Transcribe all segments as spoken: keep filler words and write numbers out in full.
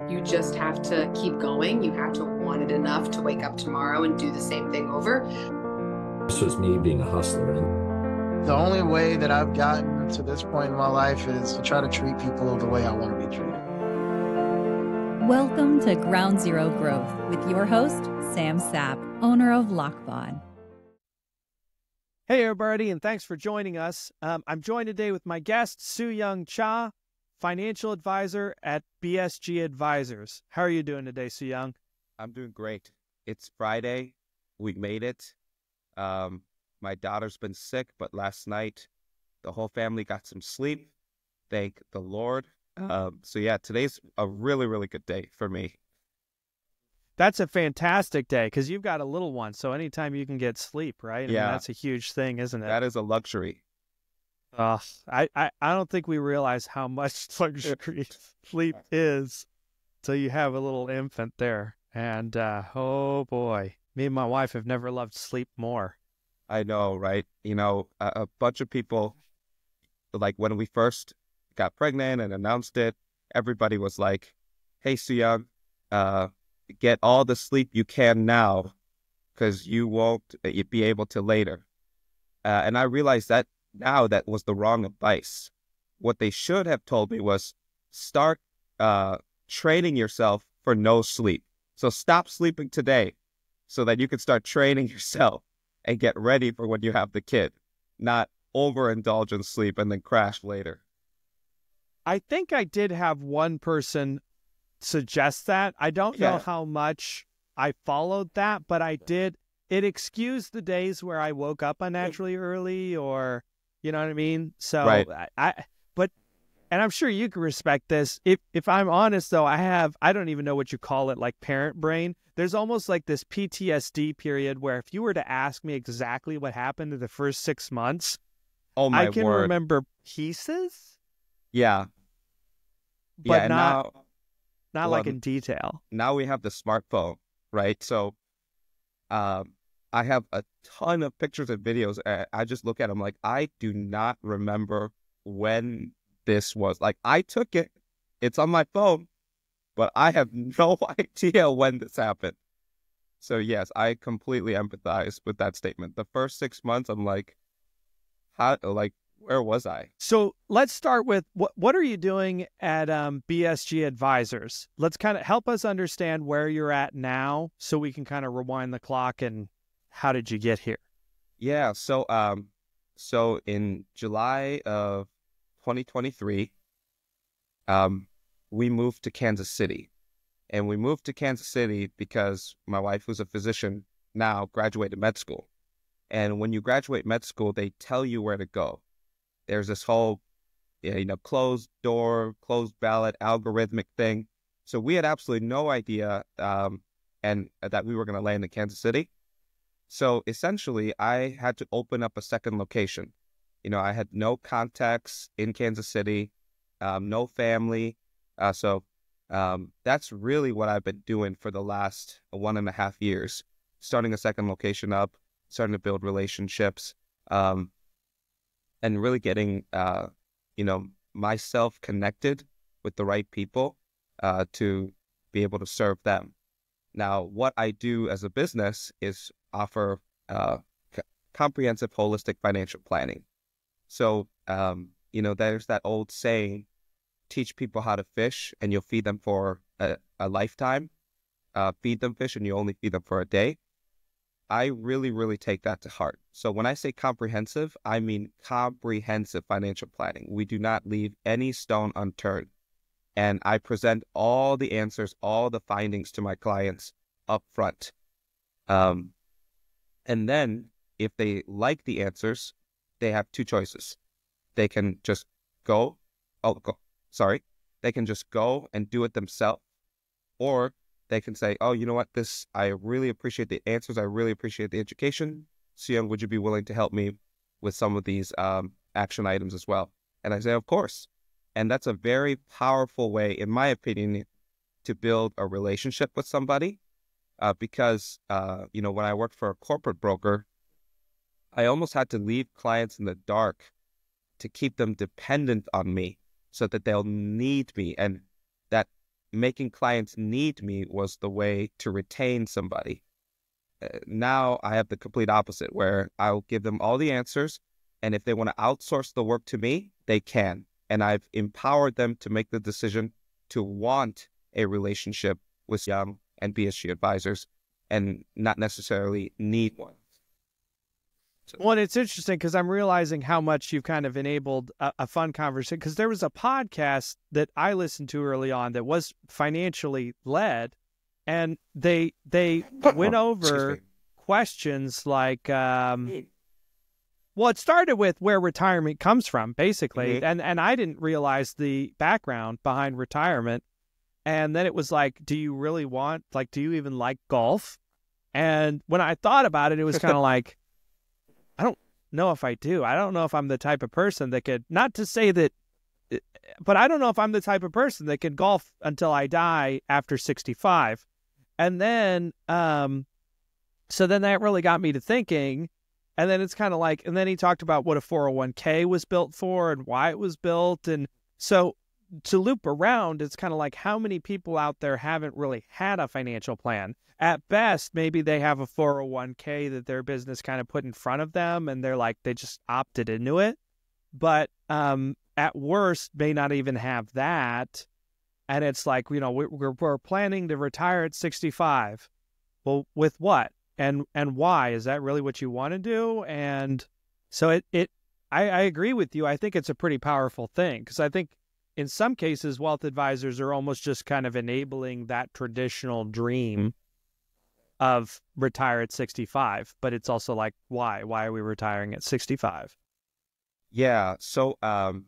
You just have to keep going. You have to want it enough to wake up tomorrow and do the same thing over. This was me being a hustler. The only way that I've gotten to this point in my life is to try to treat people the way I want to be treated. Welcome to Ground Zero Growth with your host, Sam Sapp, owner of Lockbon. Hey, everybody, and thanks for joining us. Um, I'm joined today with my guest, Soo-Yung Cha, financial advisor at B S G Advisors. How are you doing today, Soo-Yung? I'm doing great. It's Friday. We made it. Um, my daughter's been sick, but last night the whole family got some sleep. Thank the Lord. Um, so yeah, today's a really, really good day for me. That's a fantastic day because you've got a little one. So anytime you can get sleep, right? I Yeah. mean, that's a huge thing, isn't it? That is a luxury. Uh, I, I, I don't think we realize how much luxury sleep is till you have a little infant there. And uh, oh boy, me and my wife have never loved sleep more. I know, right? You know, a, a bunch of people, like when we first got pregnant and announced it, everybody was like, hey, Soo-Yung, uh, get all the sleep you can now because you won't be able to later. Uh, and I realized that now that was the wrong advice. What they should have told me was start uh, training yourself for no sleep. So stop sleeping today so that you can start training yourself and get ready for when you have the kid, not overindulge in sleep and then crash later. I think I did have one person suggest that. I don't Yeah. know how much I followed that, but I did. It excused the days where I woke up unnaturally early or, you know what I mean? So Right. I, I, but, and I'm sure you can respect this. If, if I'm honest though, I have, I don't even know what you call it, like parent brain. There's almost like this P T S D period where if you were to ask me exactly what happened in the first six months, Oh my I can word. remember pieces, Yeah. but yeah, and not, now, not well, like in detail. now we have the smartphone, right? So um, I have a ton of pictures and videos. uh, I just look at them like, I do not remember when this was. Like, I took it. It's on my phone, but I have no idea when this happened. So yes, I completely empathize with that statement. The first six months, I'm like, how, like, where was I? So let's start with what what are you doing at um, B S G Advisors? Let's kind of help us understand where you're at now so we can kind of rewind the clock and how did you get here? Yeah, so um, so in July of twenty twenty-three, um, we moved to Kansas City. And we moved to Kansas City because my wife, who's a physician now, graduated med school. And when you graduate med school, they tell you where to go. There's this whole, you know, closed door, closed ballot, algorithmic thing. So we had absolutely no idea um, and that we were going to land in Kansas City. So essentially, I had to open up a second location. You know, I had no contacts in Kansas City, um, no family. Uh, so um, that's really what I've been doing for the last one and a half years, starting a second location up, starting to build relationships, um, and really getting, uh, you know, myself connected with the right people uh, to be able to serve them. Now, what I do as a business is offer uh, c- comprehensive, holistic financial planning. So, um, you know, there's that old saying, teach people how to fish and you'll feed them for a, a lifetime. Uh, feed them fish and you only feed them for a day. I really, really take that to heart. So when I say comprehensive, I mean comprehensive financial planning. We do not leave any stone unturned. And I present all the answers, all the findings to my clients up front. Um, and then if they like the answers, they have two choices. They can just go, oh, go, sorry, they can just go and do it themselves. Or they can say, oh, you know what, this, I really appreciate the answers. I really appreciate the education. Soo-Yung, would you be willing to help me with some of these um, action items as well? And I say, of course. And that's a very powerful way, in my opinion, to build a relationship with somebody. Uh, because, uh, you know, when I worked for a corporate broker, I almost had to leave clients in the dark to keep them dependent on me so that they'll need me. And that making clients need me was the way to retain somebody. Uh, now I have the complete opposite, where I'll give them all the answers, and if they want to outsource the work to me, they can. And I've empowered them to make the decision to want a relationship with Young and B S G advisors and not necessarily need one. So. Well, it's interesting because I'm realizing how much you've kind of enabled a, a fun conversation, because there was a podcast that I listened to early on that was financially led, and they they went over questions like, um, well, it started with where retirement comes from, basically, Mm-hmm. and and I didn't realize the background behind retirement, and then it was like, do you really want, like, do you even like golf? And when I thought about it, it was kind of like, I don't know if I do. I don't know if I'm the type of person that could, not to say that, but I don't know if I'm the type of person that could golf until I die after sixty-five. And then, um, so then that really got me to thinking. And then it's kind of like, and then he talked about what a four oh one k was built for and why it was built. And so to loop around, it's kind of like, how many people out there haven't really had a financial plan? At best, maybe they have a four oh one k that their business kind of put in front of them, and they're like, they just opted into it. But um, at worst, may not even have that. And it's like, you know, we're, we're planning to retire at sixty-five. Well, with what? And and why? Is that really what you want to do? And so it, it I, I agree with you. I think it's a pretty powerful thing, because I think in some cases, wealth advisors are almost just kind of enabling that traditional dream of retire at sixty-five, but it's also like, why? Why are we retiring at sixty-five? Yeah. So, um,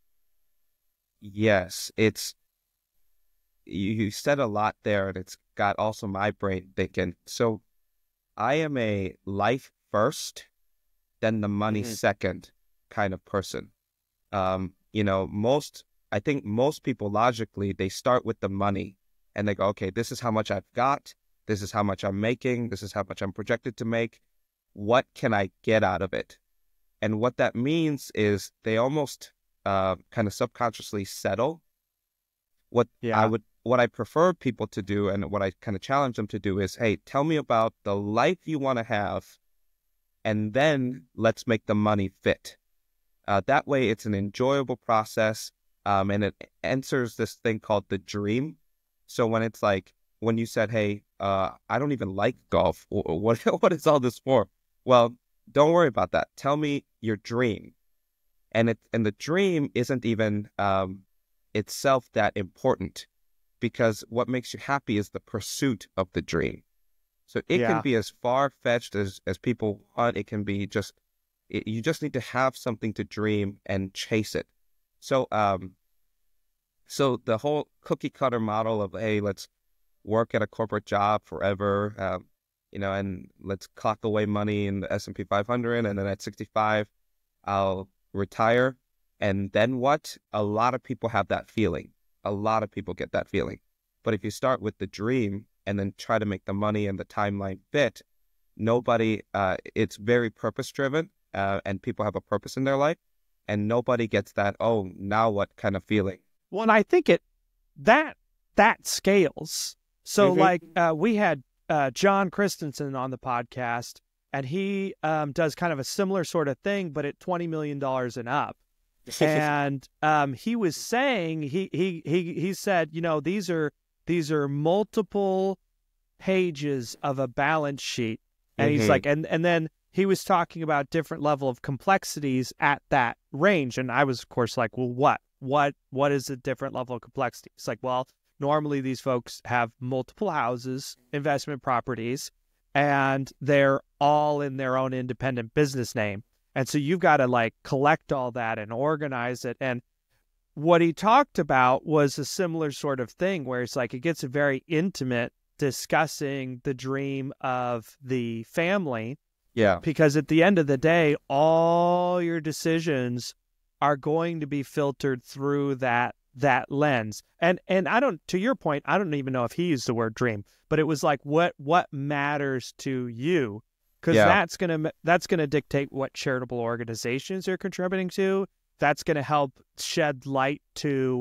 yes, it's, you, you said a lot there, and it's got also my brain thinking. So I am a life first, then the money Mhm. second kind of person. Um, you know, most, I think most people logically, they start with the money and they go, okay, this is how much I've got. This is how much I'm making. This is how much I'm projected to make. What can I get out of it? And what that means is they almost uh, kind of subconsciously settle. What Yeah. I would, what I prefer people to do, and what I kind of challenge them to do is, hey, tell me about the life you want to have, and then let's make the money fit. Uh, that way, it's an enjoyable process, um, and it answers this thing called the dream. So when it's like, when you said, hey, uh, I don't even like golf, what what is all this for? Well, don't worry about that. Tell me your dream. And it and the dream isn't even um, itself that important, because what makes you happy is the pursuit of the dream. So it Yeah. can be as far-fetched as, as people want. It can be just, it, you just need to have something to dream and chase it. So, um, so the whole cookie cutter model of, hey, let's work at a corporate job forever, um, you know, and let's clock away money in the S and P five hundred, and then at sixty-five, I'll retire. And then what? A lot of people have that feeling. A lot of people get that feeling. But if you start with the dream and then try to make the money and the timeline fit, nobody, uh, it's very purpose driven, uh, and people have a purpose in their life, and nobody gets that, oh, now what kind of feeling. Well, and I think it, that, that scales. So Mhm. like uh, we had uh, John Christensen on the podcast, and he um, does kind of a similar sort of thing, but at twenty million dollars and up. And um, he was saying, he, he, he, he said, you know, these are, these are multiple pages of a balance sheet. And he's Mhm. like, and, and then he was talking about different level of complexities at that range. And I was, of course, like, well, what, what, what is a different level of complexity? It's like, well, normally these folks have multiple houses, investment properties, and they're all in their own independent business name. And so you've got to like collect all that and organize it. And what he talked about was a similar sort of thing where it's like, it gets very intimate discussing the dream of the family, Yeah. because at the end of the day, all your decisions are going to be filtered through that that lens. And and I don't, to your point, I don't even know if he used the word dream, but it was like, what what matters to you? Because Yeah. that's gonna that's gonna dictate what charitable organizations you're contributing to. That's gonna help shed light to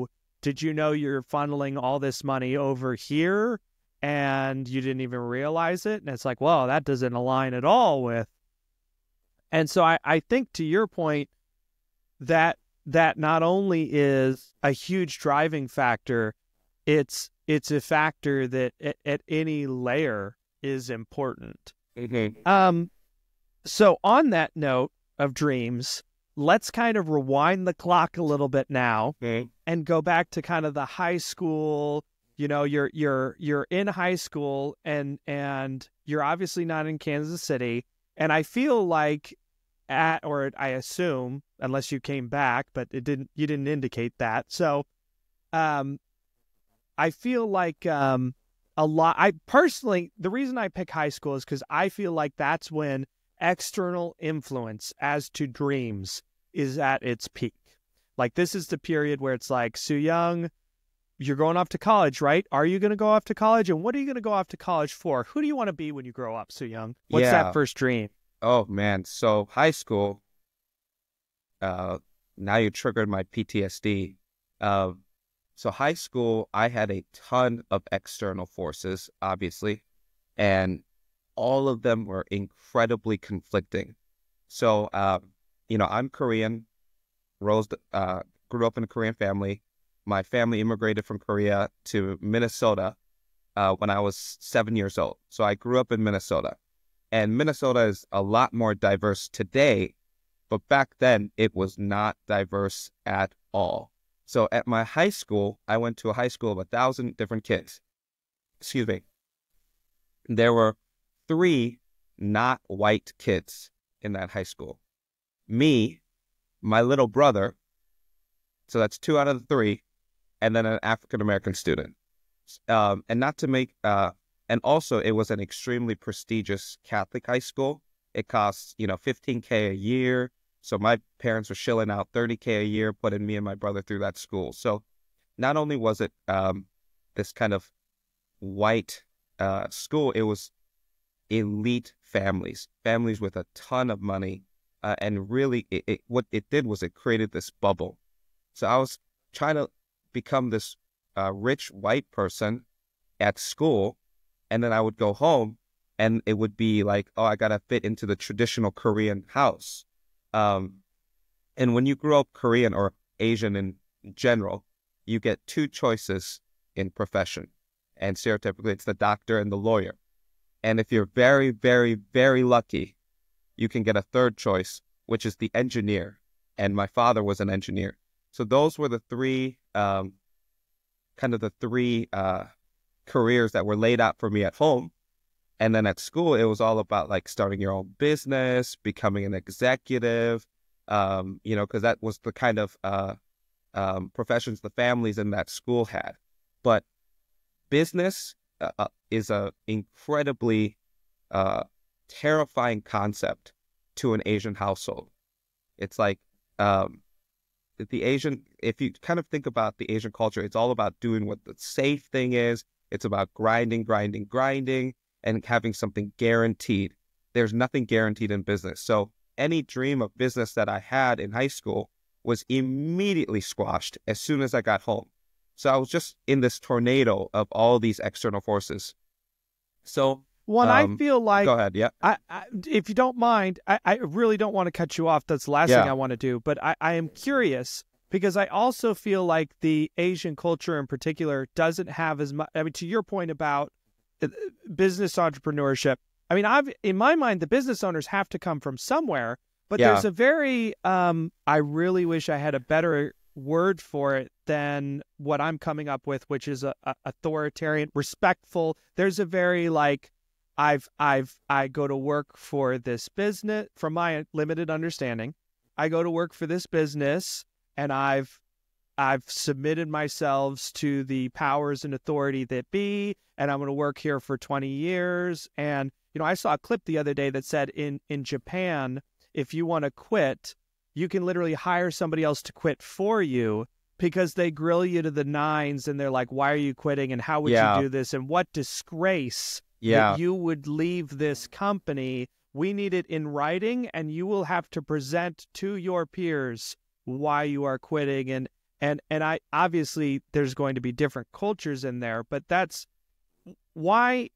Did you know you're funneling all this money over here and you didn't even realize it? And it's like, well, that doesn't align at all with. And so I, I think to your point, that that not only is a huge driving factor, it's it's a factor that at, at any layer is important. Mm-hmm. Um, so on that note of dreams, let's kind of rewind the clock a little bit now Mm-hmm. and go back to kind of the high school. You know, you're you're you're in high school and and you're obviously not in Kansas City. And I feel like at, or I assume, unless you came back, but it didn't, you didn't indicate that. So, um, I feel like, um, a lot, I personally, the reason I pick high school is because I feel like that's when external influence as to dreams is at its peak. Like, this is the period where it's like, Soo Young, you're going off to college, right? Are you going to go off to college? And what are you going to go off to college for? Who do you want to be when you grow up, Soo Young? What's Yeah. that first dream? Oh man, so high school. Uh, now you triggered my P T S D. Uh, so high school, I had a ton of external forces, obviously, and all of them were incredibly conflicting. So, uh, you know, I'm Korean, rose, uh, grew up in a Korean family. My family immigrated from Korea to Minnesota uh, when I was seven years old. So I grew up in Minnesota. And Minnesota is a lot more diverse today, but back then it was not diverse at all. So at my high school, I went to a high school of a thousand different kids. Excuse me. There were three not white kids in that high school. Me, my little brother, so that's two out of the three, and then an African-American student. Um, and not to make... Uh, And also, it was an extremely prestigious Catholic high school. It costs, you know, fifteen K a year. So my parents were shilling out thirty K a year, putting me and my brother through that school. So not only was it um, this kind of white uh, school, it was elite families, families with a ton of money. Uh, and really, it, it, what it did was it created this bubble. So I was trying to become this uh, rich white person at school. And then I would go home and it would be like, oh, I got to fit into the traditional Korean house. Um, and when you grow up Korean or Asian in general, you get two choices in profession. And stereotypically, it's the doctor and the lawyer. And if you're very, very, very lucky, you can get a third choice, which is the engineer. And my father was an engineer. So those were the three, um, kind of the three, uh, careers that were laid out for me at home. And then at school, it was all about like starting your own business, becoming an executive, um, you know, because that was the kind of uh, um, professions the families in that school had. But business uh, is a incredibly uh, terrifying concept to an Asian household. It's like um, the Asian, if you kind of think about the Asian culture, it's all about doing what the safe thing is. It's about grinding, grinding, grinding, and having something guaranteed. There's nothing guaranteed in business. So any dream of business that I had in high school was immediately squashed as soon as I got home. So I was just in this tornado of all these external forces. So Well, um, I feel like, go ahead, yeah. I, I, if you don't mind, I, I really don't want to cut you off. That's the last Yeah. thing I want to do. But I, I am curious because I also feel like the Asian culture in particular doesn't have as much. I mean, to your point about uh, business entrepreneurship, I mean, I've in my mind, the business owners have to come from somewhere. But Yeah. there's a very, um, I really wish I had a better word for it than what I'm coming up with, which is a, a authoritarian, respectful. There's a very like, I've, I've, I go to work for this business, from my limited understanding, I go to work for this business and I've, I've submitted myself to the powers and authority that be, and I'm going to work here for twenty years. And, you know, I saw a clip the other day that said in, in Japan, if you want to quit, you can literally hire somebody else to quit for you because they grill you to the nines and they're like, why are you quitting? And how would Yeah. you do this? And what disgrace Yeah. that you would leave this company. We need it in writing, and you will have to present to your peers why you are quitting. And and and I obviously there's going to be different cultures in there, but that's why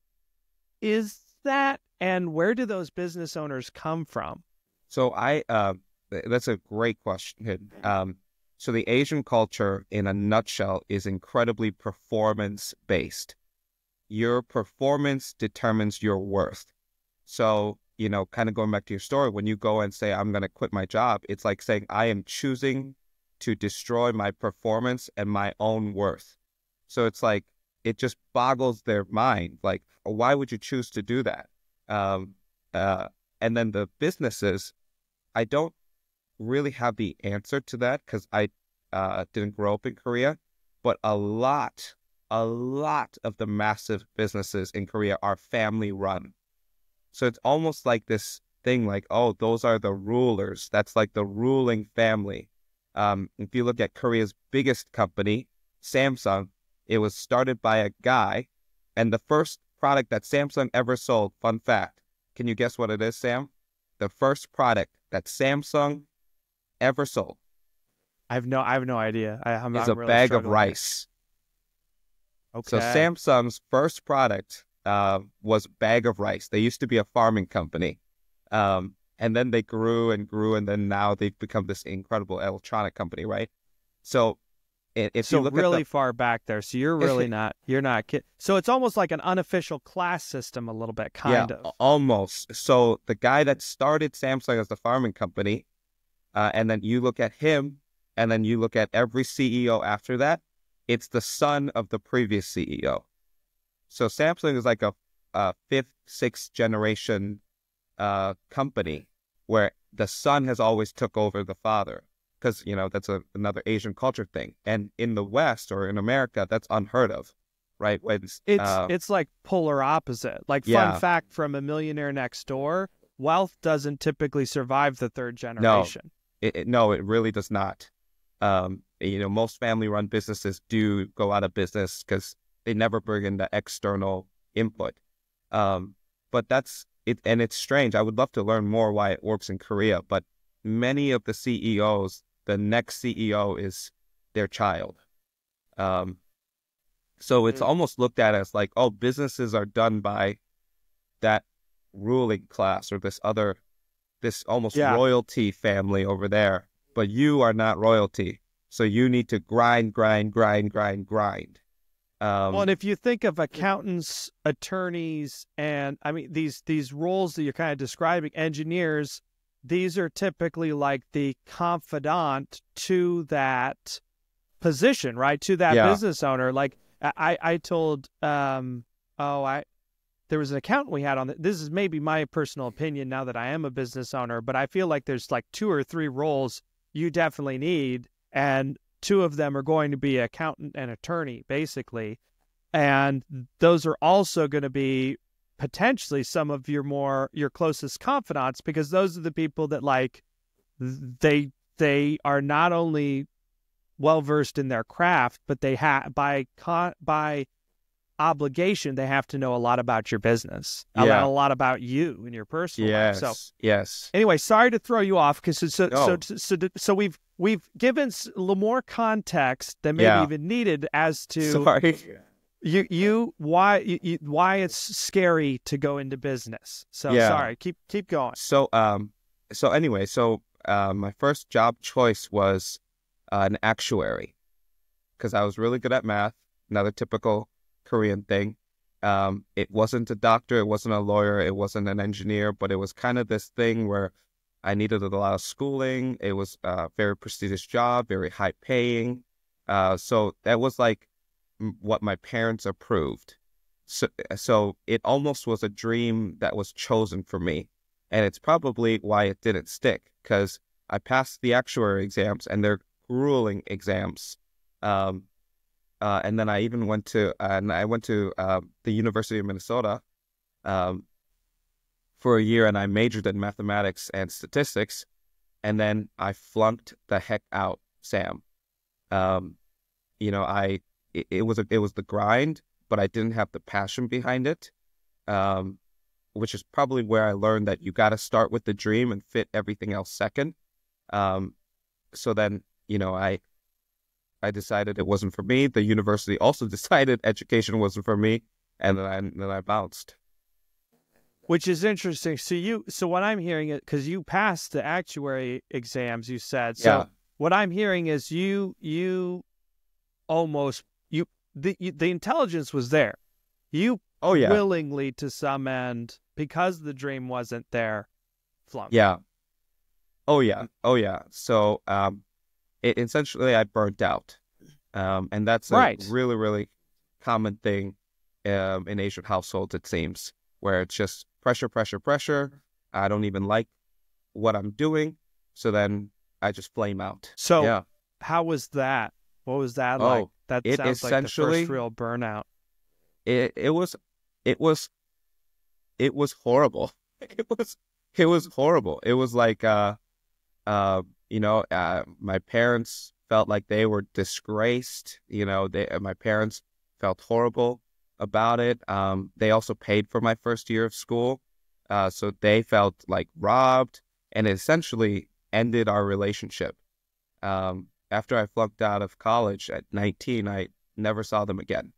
is that, and where do those business owners come from? So I, uh, that's a great question. Um, so the Asian culture, in a nutshell, is incredibly performance based. Your performance determines your worth. So, you know, kind of going back to your story, when you go and say, I'm going to quit my job, it's like saying, I am choosing to destroy my performance and my own worth. So it's like, it just boggles their mind. Like, why would you choose to do that? Um, uh, and then the businesses, I don't really have the answer to that because I uh, didn't grow up in Korea, but a lot, a lot of the massive businesses in Korea are family run. So it's almost like this thing like, oh, those are the rulers. That's like the ruling family. Um, if you look at Korea's biggest company, Samsung, it was started by a guy, and the first product that Samsung ever sold, fun fact, can you guess what it is, Sam? The first product that Samsung ever sold. I have no, I have no idea. I, I'm is I'm a really bag of struggling. rice. Okay. So Samsung's first product uh, was a bag of rice. They used to be a farming company. Um, and then they grew and grew, and then now they've become this incredible electronic company, right? So i- if so you look really at the, far back there. So you're really not, you're not kidding. So it's almost like an unofficial class system a little bit, kind yeah, of. almost. So the guy that started Samsung as the farming company, uh, and then you look at him, and then you look at every C E O after that, it's the son of the previous C E O. So Samsung is like a, a fifth, sixth generation uh, company where the son has always took over the father. Because, you know, that's a, another Asian culture thing. And in the West or in America, that's unheard of, right? When, It's uh, it's like polar opposite. Like, Yeah. fun fact from A Millionaire Next Door, wealth doesn't typically survive the third generation. it, it, no, it really does not. Um, you know, most family-run businesses do go out of business because they never bring in the external input. Um, but that's it, and it's strange. I would love to learn more why it works in Korea, but many of the C E Os, the next C E O is their child. Um, so it's Mm. almost looked at as like, oh, businesses are done by that ruling class or this other, this almost Yeah. royalty family over there, but you are not royalty. So you need to grind, grind, grind, grind, grind. Um, Well, and if you think of accountants, attorneys, and I mean these these roles that you're kind of describing, engineers, these are typically like the confidant to that position, right? To that Yeah. business owner. Like I, I told, um, oh, I, there was an accountant we had on. The, this is maybe my personal opinion now that I am a business owner, but I feel like there's like two or three roles you definitely need, and two of them are going to be accountant and attorney, basically. And those are also going to be potentially some of your more, your closest confidants, because those are the people that like, they, they are not only well-versed in their craft, but they have, by, con- by obligation, they have to know a lot about your business, a, Yeah. lot, a lot about you and your personal life. yes, So yes. anyway, sorry to throw you off, because so so, No. so so so we've we've given s- a little more context than maybe Yeah. even needed as to Sorry. you you why you, you, why it's scary to go into business. So Yeah. sorry, keep keep going. So, um, so anyway, so uh, my first job choice was uh, an actuary because I was really good at math. Another typical Korean thing. Um, it wasn't a doctor, it wasn't a lawyer, it wasn't an engineer, but it was kind of this thing where I needed a lot of schooling. It was a very prestigious job, very high paying. Uh, so that was like m- what my parents approved. So, so it almost was a dream that was chosen for me. And it's probably why it didn't stick, because I passed the actuary exams, and they're grueling exams. Um, uh, and then I even went to, uh, and I went to uh, the University of Minnesota um, for a year, and I majored in mathematics and statistics. And then I flunked the heck out, Sam. Um, you know, I it, it was a, it was the grind, but I didn't have the passion behind it. Um, which is probably where I learned that you got to start with the dream and fit everything else second. Um, so then, you know, I, I decided it wasn't for me. The university also decided education wasn't for me, and then I then I bounced. Which is interesting. So you, so what I'm hearing is because you passed the actuary exams, you said. So Yeah. what I'm hearing is you, you almost you the you, the intelligence was there. You Oh yeah, willingly to some end because the dream wasn't there, flunked. yeah. Oh yeah, oh yeah. So um, it, essentially, I burnt out, um, and that's a Right. really really common thing um, in Asian households. It seems where it's just pressure, pressure, pressure. I don't even like what I'm doing, so then I just flame out. So yeah. how was that? What was that Oh, like? That it sounds like the essentially- first real burnout. it it was it was it was horrible. It was it was horrible. It was like uh uh you know uh my parents felt like they were disgraced. You know, they my parents felt horrible about it. Um, they also paid for my first year of school, uh, so they felt like robbed, and it essentially ended our relationship. Um, after I flunked out of college at nineteen, I never saw them again.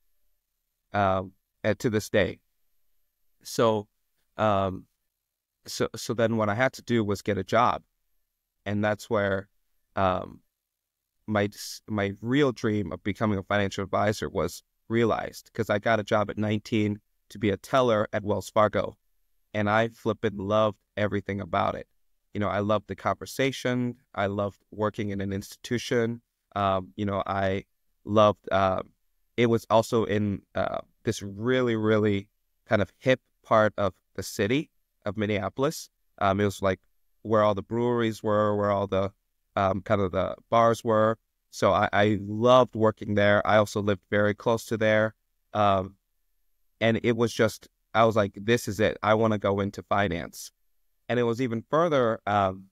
Um, and to this day. So, um, so, so then what I had to do was get a job. And that's where, um, my, my real dream of becoming a financial advisor was realized, because I got a job at nineteen to be a teller at Wells Fargo. And I flippin' loved everything about it. You know, I loved the conversation. I loved working in an institution. Um, you know, I loved, uh, it was also in uh, this really, really kind of hip part of the city of Minneapolis. Um, it was like where all the breweries were, where all the um, kind of the bars were. So I, I loved working there. I also lived very close to there. Um, and it was just, I was like, this is it. I want to go into finance. And it was even further um,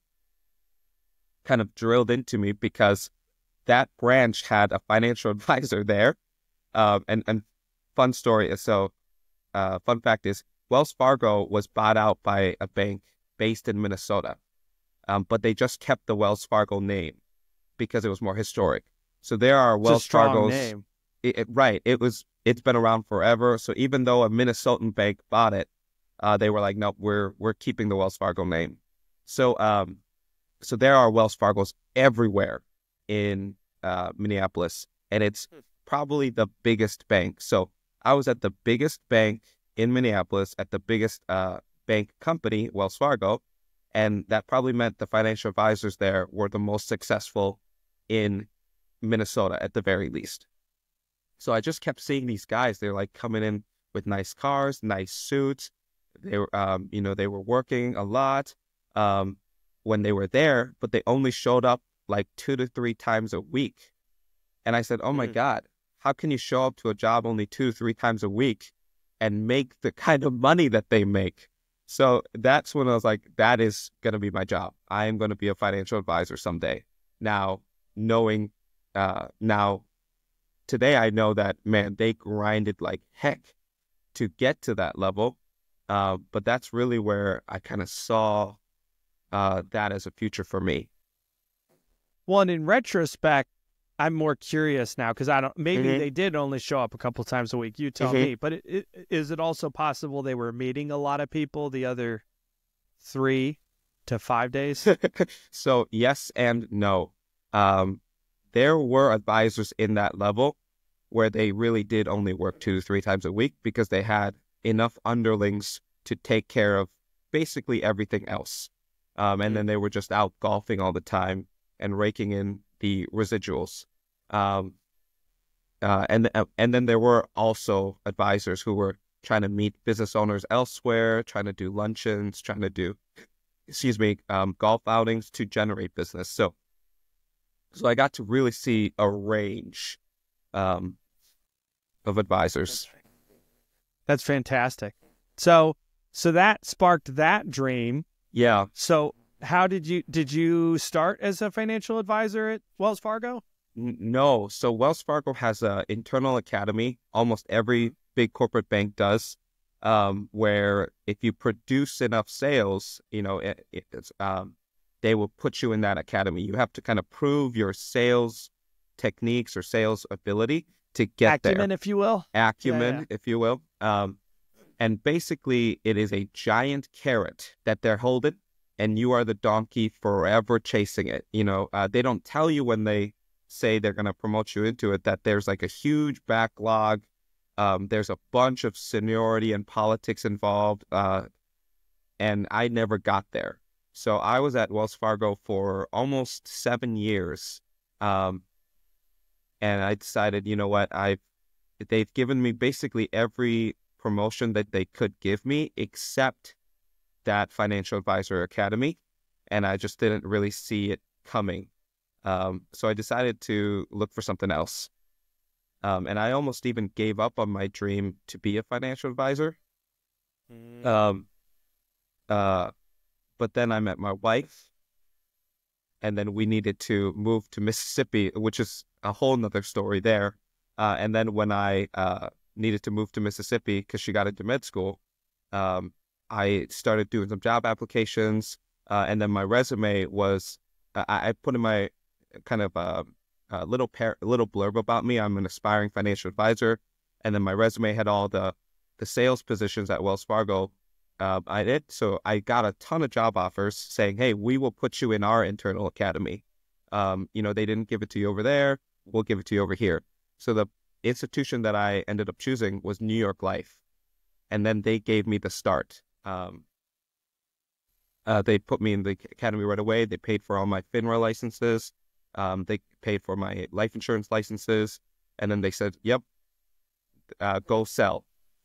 kind of drilled into me because that branch had a financial advisor there. Um, and, and fun story is, so uh, fun fact is, Wells Fargo was bought out by a bank based in Minnesota. Um, but they just kept the Wells Fargo name because it was more historic. So there are It's a Wells strong Fargo's. name. It, it, right. It was, it's been around forever. So even though a Minnesotan bank bought it, uh, they were like, no, we're, we're keeping the Wells Fargo name. So, um, so there are Wells Fargos everywhere in, uh, Minneapolis, and it's probably the biggest bank. So I was at the biggest bank in Minneapolis at the biggest, uh, bank company, Wells Fargo. And that probably meant the financial advisors there were the most successful in Minnesota at the very least. So I just kept seeing these guys. They're like coming in with nice cars, nice suits. They were, um, you know, they were working a lot um, when they were there, but they only showed up like two to three times a week. And I said, oh my Mm. God, how can you show up to a job only two to three times a week and make the kind of money that they make? So that's when I was like, that is going to be my job. I am going to be a financial advisor someday. Now, knowing, uh, now, today I know that, man, they grinded like heck to get to that level. Uh, but that's really where I kind of saw uh, that as a future for me. Well, and in retrospect, I'm more curious now because I don't. Maybe Mhm. they did only show up a couple times a week. You tell Mhm. me. But it, it, is it also possible they were meeting a lot of people the other three to five days? So yes and no. Um, there were advisors in that level where they really did only work two to three times a week because they had enough underlings to take care of basically everything else. Um, and then they were just out golfing all the time and raking in the residuals. Um, uh, and, uh, and then there were also advisors who were trying to meet business owners elsewhere, trying to do luncheons, trying to do, excuse me, um, golf outings to generate business. So, so I got to really see a range um, of advisors. That's fantastic. So, so that sparked that dream. Yeah. So, how did you did you start as a financial advisor at Wells Fargo? N- No. So Wells Fargo has an internal academy. Almost every big corporate bank does, um, where if you produce enough sales, you know, it, it's, um, they will put you in that academy. You have to kind of prove your sales techniques or sales ability to get Acumen, there. if you will. Acumen, Yeah, yeah. if you will. Um, and basically, it is a giant carrot that they're holding, and you are the donkey forever chasing it. You know, uh, they don't tell you when they say they're going to promote you into it that there's like a huge backlog. Um, there's a bunch of seniority and politics involved, uh, and I never got there. So I was at Wells Fargo for almost seven years, um, and I decided, you know what, I've they've given me basically every promotion that they could give me except that Financial Advisor Academy, and I just didn't really see it coming. Um, so I decided to look for something else. Um, and I almost even gave up on my dream to be a financial advisor. Mm. Um, uh, but then I met my wife, and then we needed to move to Mississippi, which is a whole nother story there. Uh, and then when I uh, needed to move to Mississippi because she got into med school, um, I started doing some job applications, uh, and then my resume was, uh, I, I put in my kind of uh, a little par- little blurb about me. I'm an aspiring financial advisor, and then my resume had all the the sales positions at Wells Fargo. Uh, I did, so I got a ton of job offers saying, "Hey, we will put you in our internal academy. Um, you know, they didn't give it to you over there. We'll give it to you over here." So the institution that I ended up choosing was New York Life, and then they gave me the start. Um, uh, they put me in the academy right away. They paid for all my FINRA licenses. Um, they paid for my life insurance licenses, and then they said, "Yep, uh, go sell."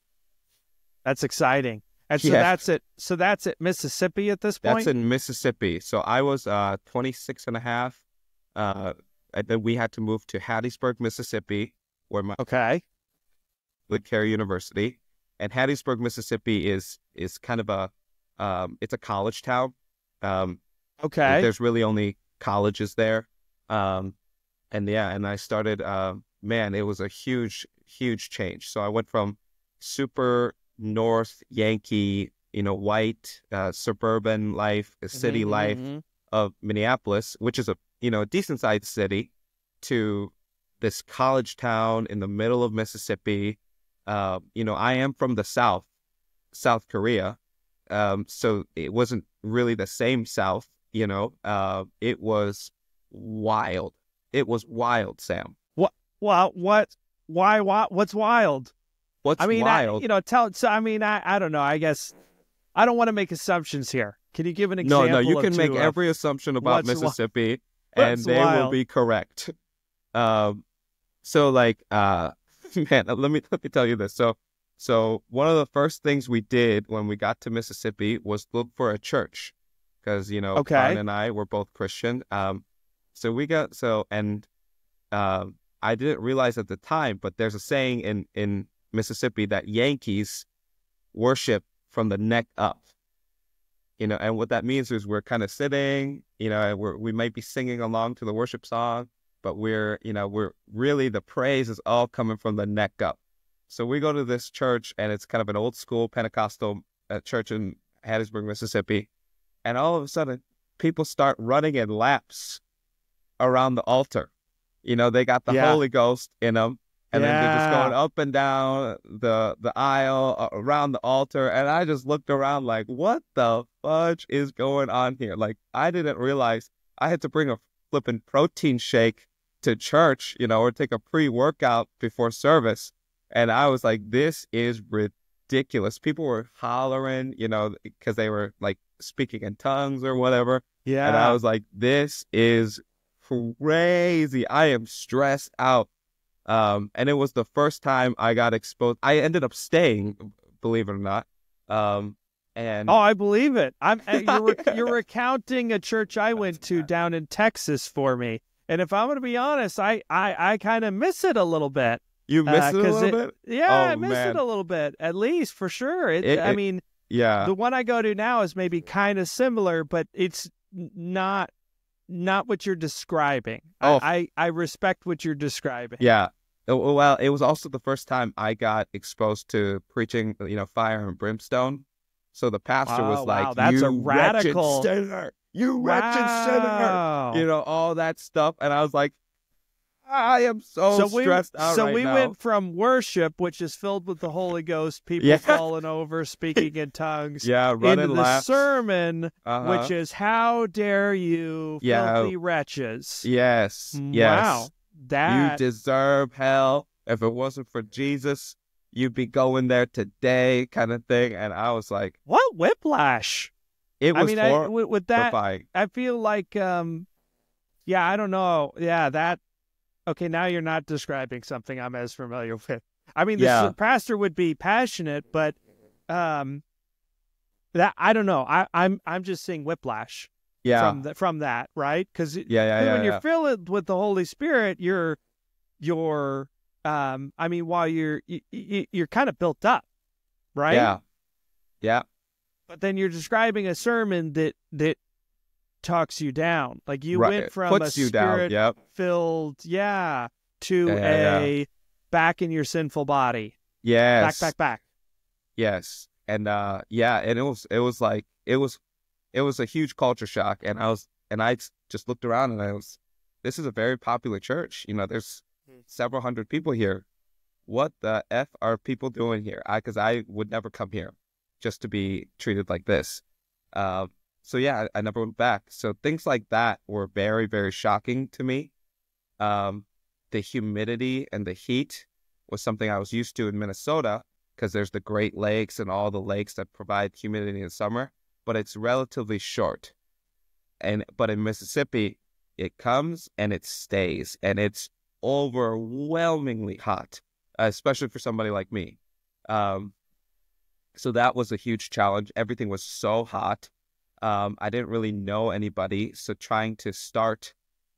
That's exciting. And so Yeah. that's it. So that's it. Mississippi at this point. That's in Mississippi. So I was uh, twenty-six and a half. Uh, and then we had to move to Hattiesburg, Mississippi, where my Okay. Wood Carey University. And Hattiesburg, Mississippi is is kind of a um, it's a college town. Um, Okay. There's really only colleges there. Um, and yeah, and I started. Uh, man, it was a huge, huge change. So I went from super North Yankee, you know, white uh, suburban life, city Mhm, life mhm. of Minneapolis, which is a you know a decent sized city, to this college town in the middle of Mississippi. Uh, you know, I am from the South, South Korea, um, so it wasn't really the same South. You know, uh, it was wild. It was wild, Sam. What? Well, what? Why? Why? What's wild? What's I mean, wild? I, you know, tell. So, I mean, I, I don't know. I guess I don't want to make assumptions here. Can you give an no, example? no, you of can two make of every assumption about what's wi- Mississippi, and what's they will wild? be correct. Um, so like, uh, man, let me let me tell you this. So, so one of the first things we did when we got to Mississippi was look for a church, because you know, Okay. Karen and I were both Christian. Um, so we got so and um, I didn't realize at the time, but there's a saying in in Mississippi that Yankees worship from the neck up. You know, and what that means is we're kind of sitting, you know, we're, we might be singing along to the worship song, but we're, you know, we're really, the praise is all coming from the neck up. So we go to this church, and it's kind of an old school Pentecostal uh, church in Hattiesburg, Mississippi. And all of a sudden, people start running in laps around the altar. You know, they got the Yeah. Holy Ghost in them. And then they're just Yeah. going up and down the the aisle uh, around the altar. And I just looked around like, what the fudge is going on here? Like, I didn't realize I had to bring a flipping protein shake to church, you know, or take a pre-workout before service. And I was like, this is ridiculous. People were hollering, you know, because they were like speaking in tongues or whatever. Yeah. And I was like, this is crazy. I am stressed out. Um, and it was the first time I got exposed. I ended up staying, believe it or not. Um, and Oh, I believe it. I'm. uh, You're, re- you're recounting a church I went to down in Texas for me, and if I'm going to be honest, I I, I kind of miss it a little bit. you missed uh, it a 'cause little it- bit? Yeah, Oh, I miss man. it a little bit, at least for sure. It, It- I it- mean, Yeah. the one I go to now is maybe kind of similar, but it's n- not not what you're describing. Oh. I, I I respect what you're describing. Yeah. Oh, Well, it was also the first time I got exposed to preaching, you know, fire and brimstone. So the pastor Oh, was like, wow, that's you a radical- wretched sinner, you wretched sinner, Wow. you know, all that stuff. And I was like, I am so, so we, stressed out So right we now. went from worship, which is filled with the Holy Ghost, people Yeah. falling over, speaking in tongues, Yeah, running into the laps. sermon, Uh-huh. which is how dare you, Yeah. filthy wretches. Yes, Wow. yes. That You deserve hell. If it wasn't for Jesus, you'd be going there today, kind of thing. And I was like, what whiplash? it was I mean, I, hor- with, with that, horrifying. I feel like, um, yeah, I don't know. Yeah, that. Okay, now you're not describing something I'm as familiar with. I mean, the Yeah. s- pastor would be passionate, but um, that I don't know. I, I'm I'm just seeing whiplash Yeah, from the, from that, right? Because yeah, yeah, yeah. when you're yeah. filled with the Holy Spirit, you're you're um, I mean, while you're you, you, you're kind of built up, right? Yeah, yeah, But then you're describing a sermon that that talks you down. Like you right. went from Puts a you down. spirit Yep. filled, yeah, to Yeah, yeah, a back in your sinful body. Yes. Back, back, back. Yes. And uh, yeah, and it was it was like it was it was a huge culture shock, and I was and I just looked around and I was, this is a very popular church. You know, there's several hundred people here. What the F are people doing here? I because I would never come here just to be treated like this. Um, so yeah, I, I never went back. So things like that were very, very shocking to me. Um, the humidity and the heat was something I was used to in Minnesota because there's the Great Lakes and all the lakes that provide humidity in summer, but it's relatively short. And but in Mississippi, it comes and it stays, and it's overwhelmingly hot, especially for somebody like me. Um, so that was a huge challenge. Everything was so hot. Um, I didn't really know anybody, so trying to start,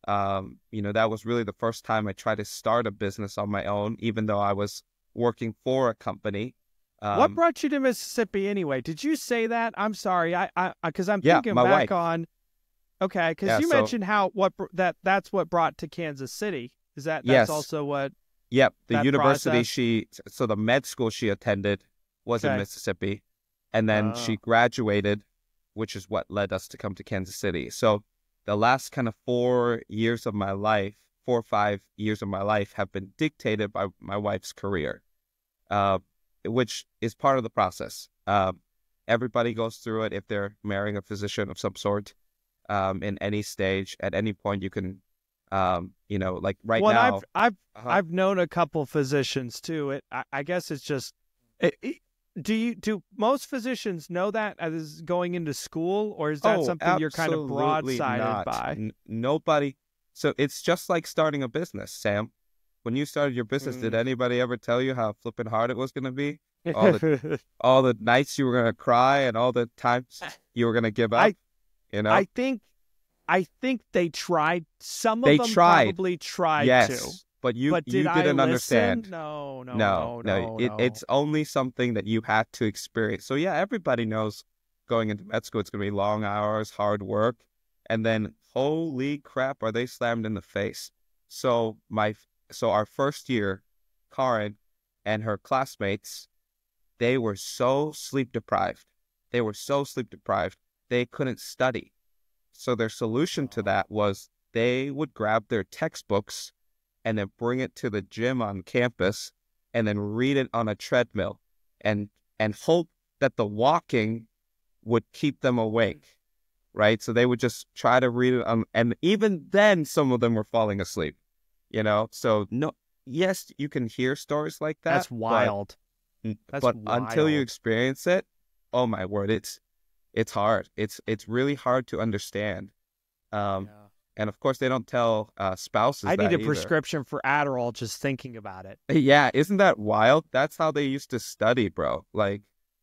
um, you know, that was really the first time I tried to start a business on my own, even though I was working for a company. Um, What brought you to Mississippi anyway? Did you say that? I'm sorry. I, I, because I'm Yeah, thinking my back wife. on. Okay, because Yeah, you so- mentioned how what br- that that's what brought to Kansas City. Is that that's Yes. also what? Yep, the that university process? she, so the med school she attended was in Okay. Mississippi, and then Oh. she graduated, which is what led us to come to Kansas City. So the last kind of four years of my life, four or five years of my life have been dictated by my wife's career, uh, which is part of the process. Um, everybody goes through it if they're marrying a physician of some sort, um, in any stage, at any point you can, um, you know, like right well, now. I've I've uh-huh. I've known a couple physicians too. It I, I guess it's just. It, it, do you do most physicians know that as going into school, or is that Oh, something you're kind of absolutely broadsided not. by? N- nobody. So it's just like starting a business, Sam. When you started your business, did Mm. anybody ever tell you how flipping hard it was going to be? All All the nights you were going to cry and all the times you were going to give up. I- you know. I think, I think they tried. Some of They them tried. probably tried yes, to. but you But you did didn't I understand. listen? No, no, no, no, no. It, no. It's only something that you had to experience. So yeah, everybody knows going into med school, it's going to be long hours, hard work, and then holy crap, are they slammed in the face? So my, so our first year, Karen and her classmates, they were so sleep deprived. They were so sleep deprived, they couldn't study. So their solution to that was they would grab their textbooks and then bring it to the gym on campus and then read it on a treadmill and and hope that the walking would keep them awake, right? So they would just try to read it on, and even then some of them were falling asleep, you know? So no, yes, you can hear stories like that. That's but- wild. That's but until you wild. experience it, oh my word, it's it's hard. It's it's really hard to understand. Um, and of course they don't tell uh, spouses. I need that a either. prescription for Adderall just thinking about it. Yeah, isn't that wild? That's how they used to study, bro. Like,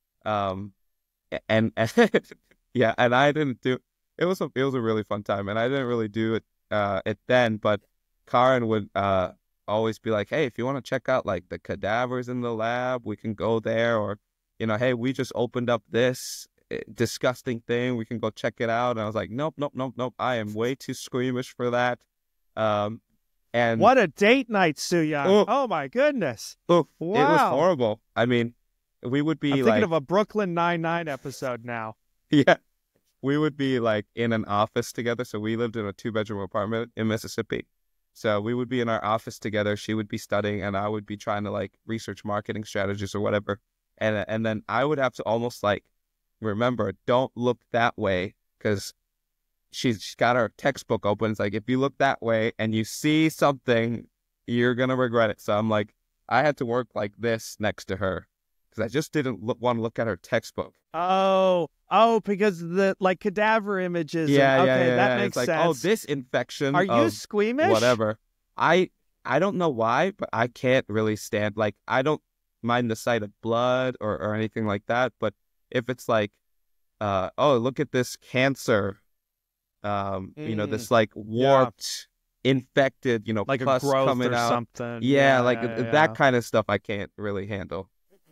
um, and, and yeah, and I didn't do. It was a it was a really fun time, and I didn't really do it uh it then. But Karen would uh always be like, "Hey, if you want to check out like the cadavers in the lab, we can go there." Or, you know, "Hey, we just opened up this eh, disgusting thing. We can go check it out." And I was like, "Nope, nope, nope, nope. I am way too squeamish for that." Um, and What a date night, Soo Young. Oh. Oh my goodness. oof, it was Wow. horrible. I mean, we would be I'm like, thinking of a Brooklyn Nine-Nine episode now. yeah, we would be like in an office together. So we lived in a two bedroom apartment in Mississippi. So we would be in our office together. She would be studying, and I would be trying to like research marketing strategies or whatever. And and then I would have to almost like remember, don't look that way, because she's, she's got her textbook open. It's like, if you look that way and you see something, you're gonna regret it. So I'm like, I had to work like this next to her because I just didn't look, want to look at her textbook. Oh, oh, because the like cadaver images. Yeah, and, yeah, okay, yeah. that yeah. makes it's like, sense. oh, this infection. Are you of squeamish? Whatever. I I don't know why, but I can't really stand, like, I don't mind the sight of blood or, or anything like that. But if it's like, uh, oh, look at this cancer, um, mm. you know, this like warped, yeah. infected, you know, like pus a growth coming or out. something. Yeah, yeah like yeah, that yeah. kind of stuff I can't really handle.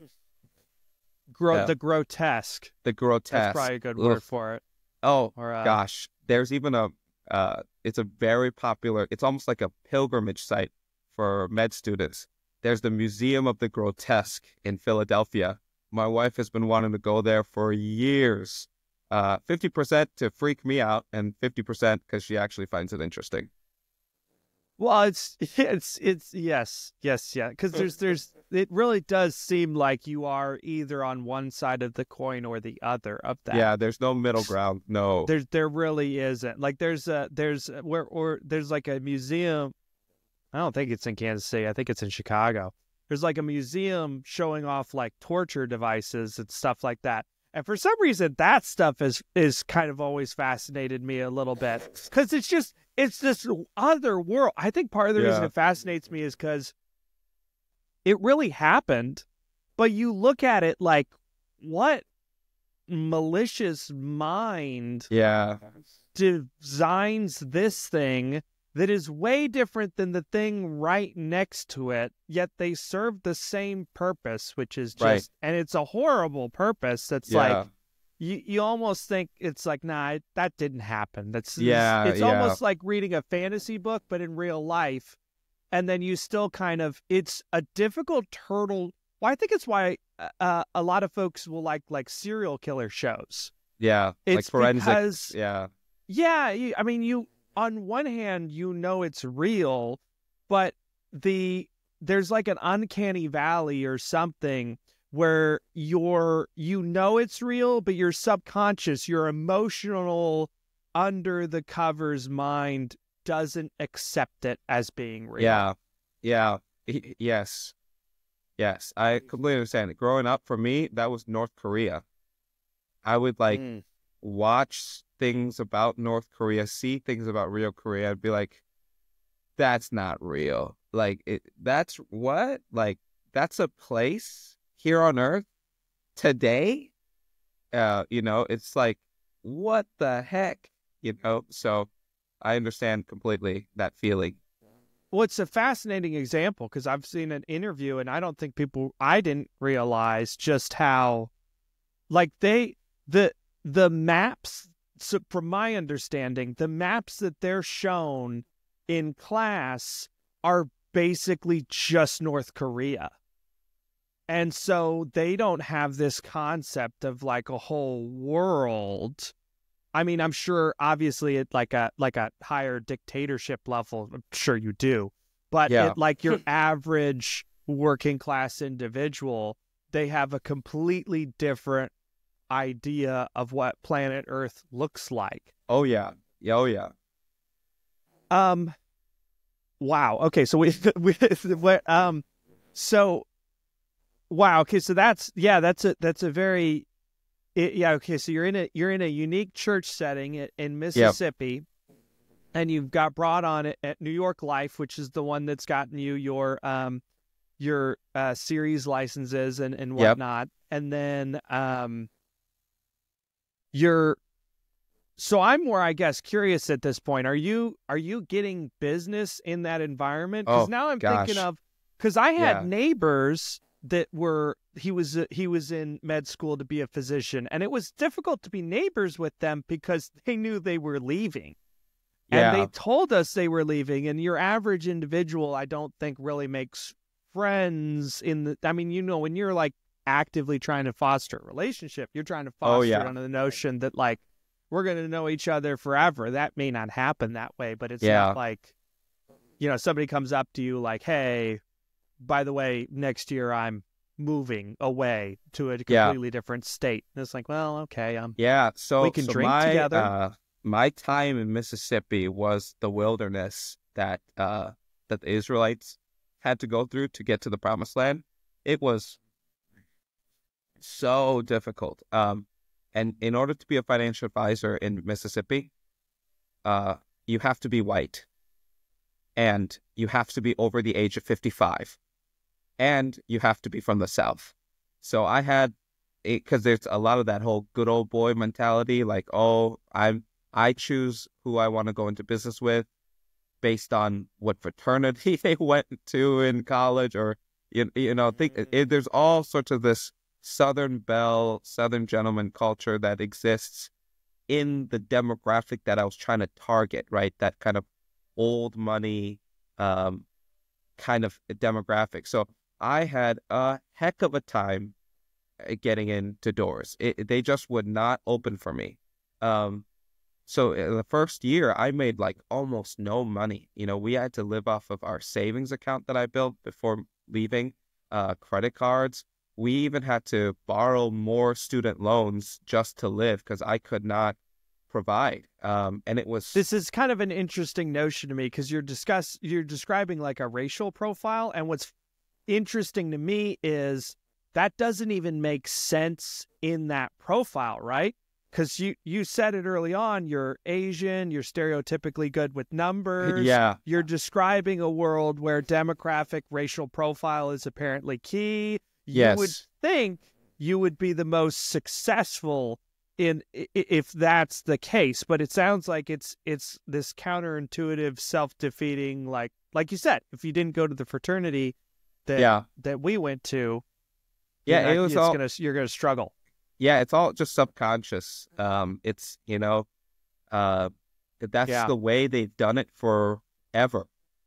Gro- yeah. The grotesque. The grotesque. That's probably a good Ugh. word for it. Oh, or, uh, gosh. There's even a, uh, it's a very popular, it's almost like a pilgrimage site for med students. There's the Museum of the Grotesque in Philadelphia. My wife has been wanting to go there for years. Uh, fifty percent to freak me out and fifty percent because she actually finds it interesting. Well, it's, it's, it's, yes, yes, yeah. Because there's, there's, it really does seem like you are either on one side of the coin or the other of that. Yeah, there's no middle ground. No. There's, there really isn't. Like, there's a, there's, where, or there's like a museum. I don't think it's in Kansas City. I think it's in Chicago. There's like a museum showing off like torture devices and stuff like that. And for some reason, that stuff is is kind of always fascinated me a little bit, because it's just, it's this other world. I think part of the yeah. reason it fascinates me is because it really happened, but you look at it like, what malicious mind yeah. designs this thing that is way different than the thing right next to it, yet they serve the same purpose, which is just, right. and it's a horrible purpose that's yeah. like, you, you almost think it's like, nah, that didn't happen. That's yeah, It's, it's yeah. almost like reading a fantasy book, but in real life. And then you still kind of, it's a difficult hurdle. Well, I think it's why uh, a lot of folks will like, like serial killer shows. Yeah, it's like forensic. Because, yeah. Yeah, you, I mean, you, on one hand, you know it's real, but the there's like an uncanny valley or something where you're, you know it's real, but your subconscious, your emotional under the covers mind doesn't accept it as being real. Yeah, yeah, H- yes, yes. I completely understand it. Growing up, for me, that was North Korea. I would like mm. watch things about North Korea, see things about real Korea, I'd be like, that's not real. Like, it, that's what? Like, that's a place here on Earth today? Uh, you know, it's like, what the heck? You know, so I understand completely that feeling. Well, it's a fascinating example because I've seen an interview and I don't think people, I didn't realize just how, like, they, the, the maps, so from my understanding, the maps that they're shown in class are basically just North Korea. And so they don't have this concept of like a whole world. I mean, I'm sure obviously at like a like a higher dictatorship level, I'm sure you do. But yeah. at like your average working class individual, they have a completely different idea of what planet Earth looks like. Oh yeah. Yeah, oh yeah. Um wow. Okay, so we we um so wow, okay, so that's yeah, that's a that's a very it, yeah, okay, so you're in a you're in a unique church setting in, in Mississippi. Yep. And you've got brought on at, at New York Life, which is the one that's gotten you your um your uh series licenses and, and whatnot. Yep. And then um You're so I'm more, I guess, curious at this point. Are you are you getting business in that environment? Because oh, now I'm gosh. thinking of, because I had yeah. neighbors that were he was uh, he was in med school to be a physician, and it was difficult to be neighbors with them because they knew they were leaving, yeah. and they told us they were leaving. And your average individual, I don't think, really makes friends in the. I mean, you know, when you're like actively trying to foster a relationship, you're trying to foster oh, yeah. it under the notion that like we're going to know each other forever. That may not happen that way, but it's yeah. not like, you know, somebody comes up to you like, hey, by the way, next year I'm moving away to a completely yeah. different state. And it's like, well, okay, um, Yeah. So we can so drink my together. uh, my time in Mississippi was the wilderness that uh, that the Israelites had to go through to get to the Promised Land. It was so difficult. Um, and in order to be a financial advisor in Mississippi, uh, you have to be white, and you have to be over the age of fifty-five, and you have to be from the South. So I had, because there's a lot of that whole good old boy mentality, like, oh, I'm I choose who I want to go into business with based on what fraternity they went to in college, or you, you know, think it, there's all sorts of this Southern belle, Southern gentleman culture that exists in the demographic that I was trying to target, right? That kind of old money um, kind of demographic. So I had a heck of a time getting into doors. It, they just would not open for me. Um, so in the first year, I made like almost no money. You know, we had to live off of our savings account that I built before leaving, uh, credit cards. We even had to borrow more student loans just to live because I could not provide. Um, and it was This is kind of an interesting notion to me because you're discuss you're describing like a racial profile, and what's interesting to me is that doesn't even make sense in that profile, right? Because you you said it early on, you're Asian, you're stereotypically good with numbers. yeah, You're describing a world where demographic racial profile is apparently key. Yes. You would think you would be the most successful in if that's the case, but it sounds like it's it's this counterintuitive, self-defeating, like like you said, if you didn't go to the fraternity that yeah, that we went to, yeah. you're not- It was it's all gonna you're gonna struggle. yeah. It's all just subconscious. Um, it's you know, uh, that's Yeah. the way they've done it forever.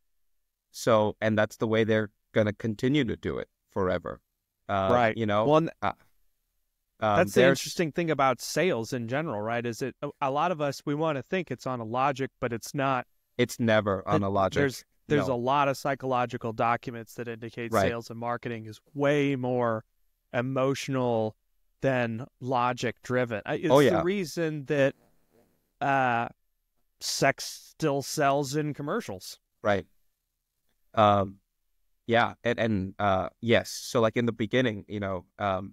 So, and that's the way they're gonna continue to do it forever. Uh, Right. You know. Well, and uh, um, that's the there's- interesting thing about sales in general, right? Is it a- a lot of us we want to think it's on a logic, but it's not. It's never on a logic. There's there's No. a lot of psychological documents that indicate Right. sales and marketing is way more emotional than logic driven. I- It's Oh, the yeah. reason that uh, sex still sells in commercials. Right. Um, yeah, and and uh, yes. So like in the beginning, you know, um,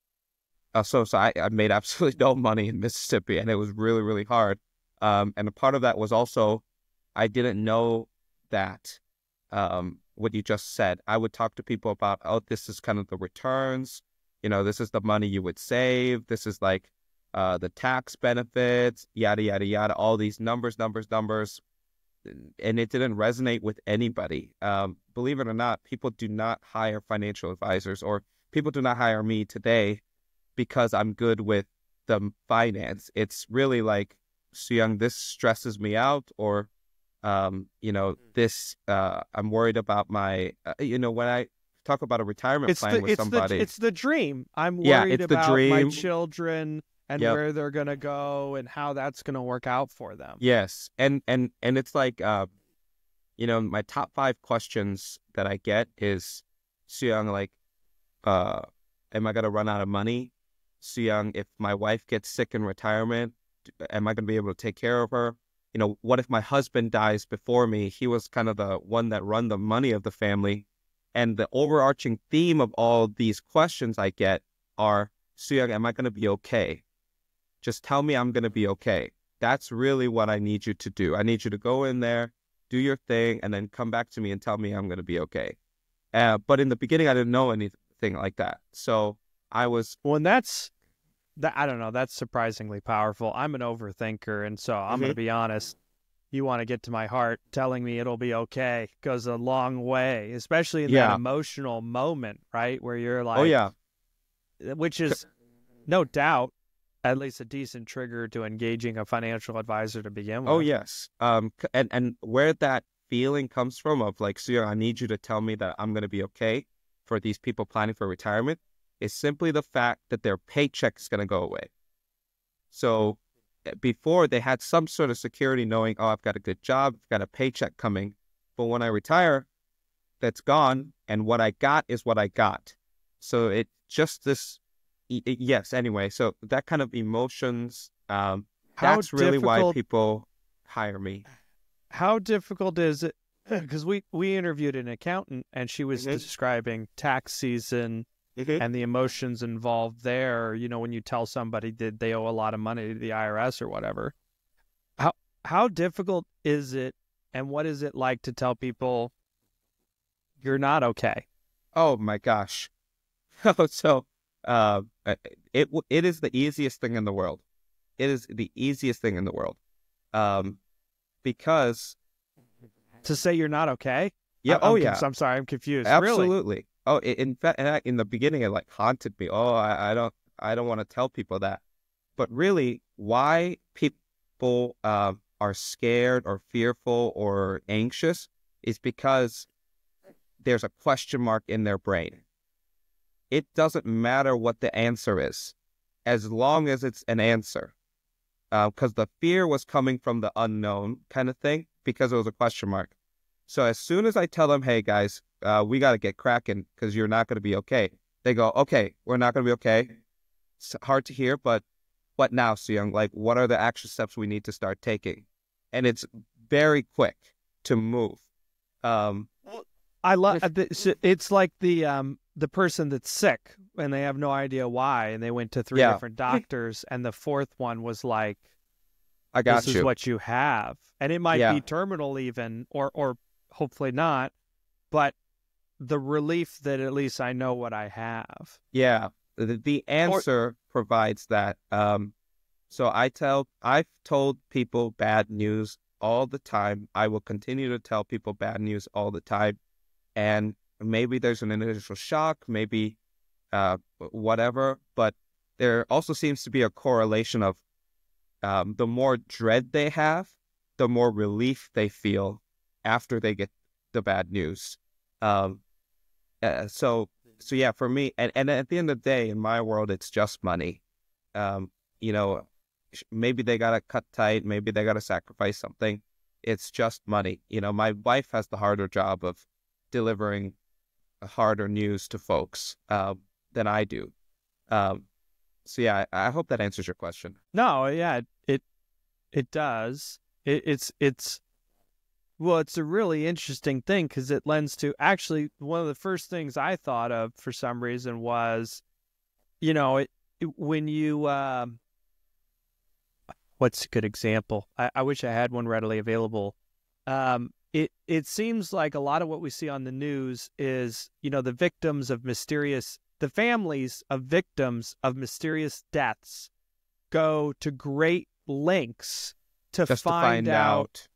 uh, so so I, I made absolutely no money in Mississippi, and it was really really hard. Um, and a part of that was also I didn't know that um, what you just said. I would talk to people about, oh, this is kind of the returns. You know, this is the money you would save. This is like uh, the tax benefits, yada yada yada. All these numbers, numbers, numbers. And it didn't resonate with anybody. Um, believe it or not, people do not hire financial advisors, or people do not hire me today because I'm good with the finance. It's really like, Suyang, this stresses me out, or, um, you know, this, uh, I'm worried about my, uh, you know, when I talk about a retirement It's plan the with it's somebody. the it's the dream. I'm Yeah, worried it's the about my dream. children and Yep. where they're gonna go and how that's gonna work out for them. Yes. And, and, and it's like, uh, you know, my top five questions that I get is, Suyang, like, uh, am I going to run out of money? Suyang, if my wife gets sick in retirement, am I going to be able to take care of her? You know, what if my husband dies before me? He was kind of the one that run the money of the family. And the overarching theme of all these questions I get are, Suyang, am I going to be okay? Just tell me I'm going to be okay. That's really what I need you to do. I need you to go in there, do your thing, and then come back to me and tell me I'm going to be okay. Uh, but in the beginning, I didn't know anything like that. So I was, Well, and that's that. I don't know. That's surprisingly powerful. I'm an overthinker, and so I'm Mhm. going to be honest. You want to get to my heart, telling me it'll be okay goes a long way, especially in Yeah. that emotional moment, right, where you're like, oh, yeah. which is no doubt at least a decent trigger to engaging a financial advisor to begin with. Oh, yes. Um, c- and, and where that feeling comes from of like, Suyang, I need you to tell me that I'm going to be okay for these people planning for retirement is simply the fact that their paycheck is going to go away. So before they had some sort of security knowing, oh, I've got a good job, I've got a paycheck coming. But when I retire, that's gone, and what I got is what I got. So it just this, it, yes. Anyway, so that kind of emotions. Um, How that's really why difficult- people hire me. How difficult is it? Because we, we interviewed an accountant, and she was Mhm. describing tax season and the emotions involved there. You know, when you tell somebody that they owe a lot of money to the I R S or whatever. How how difficult is it, and what is it like to tell people you're not okay? Oh my gosh. so uh, it it is the easiest thing in the world. It is the easiest thing in the world. Um, because To say you're not okay? yeah, I'm, oh I'm, yeah, I'm sorry, I'm confused. Really? absolutely. Oh, i- in fact, and I- in the beginning, it like haunted me. Oh, I, I don't, I don't want to tell people that. But really, why people um, are scared or fearful or anxious is because there's a question mark in their brain. It doesn't matter what the answer is, as long as it's an answer. Because the fear was coming from the unknown kind of thing, because it was a question mark. So as soon as I tell them, hey guys, uh, we got to get cracking because you're not going to be okay, they go, okay, we're not going to be okay. It's hard to hear, but what now, Seung? Like, what are the action steps we need to start taking? And it's very quick to move. Um, I love it's like the um the person that's sick and they have no idea why, and they went to three Yeah. different doctors, and the fourth one was like, I got this you. is what you have, and it might Yeah. be terminal even, or or hopefully not, but the relief that at least I know what I have. Yeah, the, the answer provides that. Um, so I tell, I've told people bad news all the time. I will continue to tell people bad news all the time. And maybe there's an initial shock, maybe uh, whatever, but there also seems to be a correlation of um, the more dread they have, the more relief they feel after they get the bad news. Um, uh, so, so yeah, for me, and, and at the end of the day, in my world, it's just money. Um, you know, sh- maybe they got to cut tight, maybe they got to sacrifice something. It's just money. You know, my wife has the harder job of delivering harder news to folks uh, than I do. Um, so yeah, I, I hope that answers your question. No, yeah, it it does. It, it's it's well, it's a really interesting thing because it lends to actually one of the first things I thought of for some reason was, you know, it, it when you um, what's a good example? I, I wish I had one readily available. Um, it it seems like a lot of what we see on the news is, you know, the victims of mysterious, the families of victims of mysterious deaths go to great lengths to Just find, to find out, out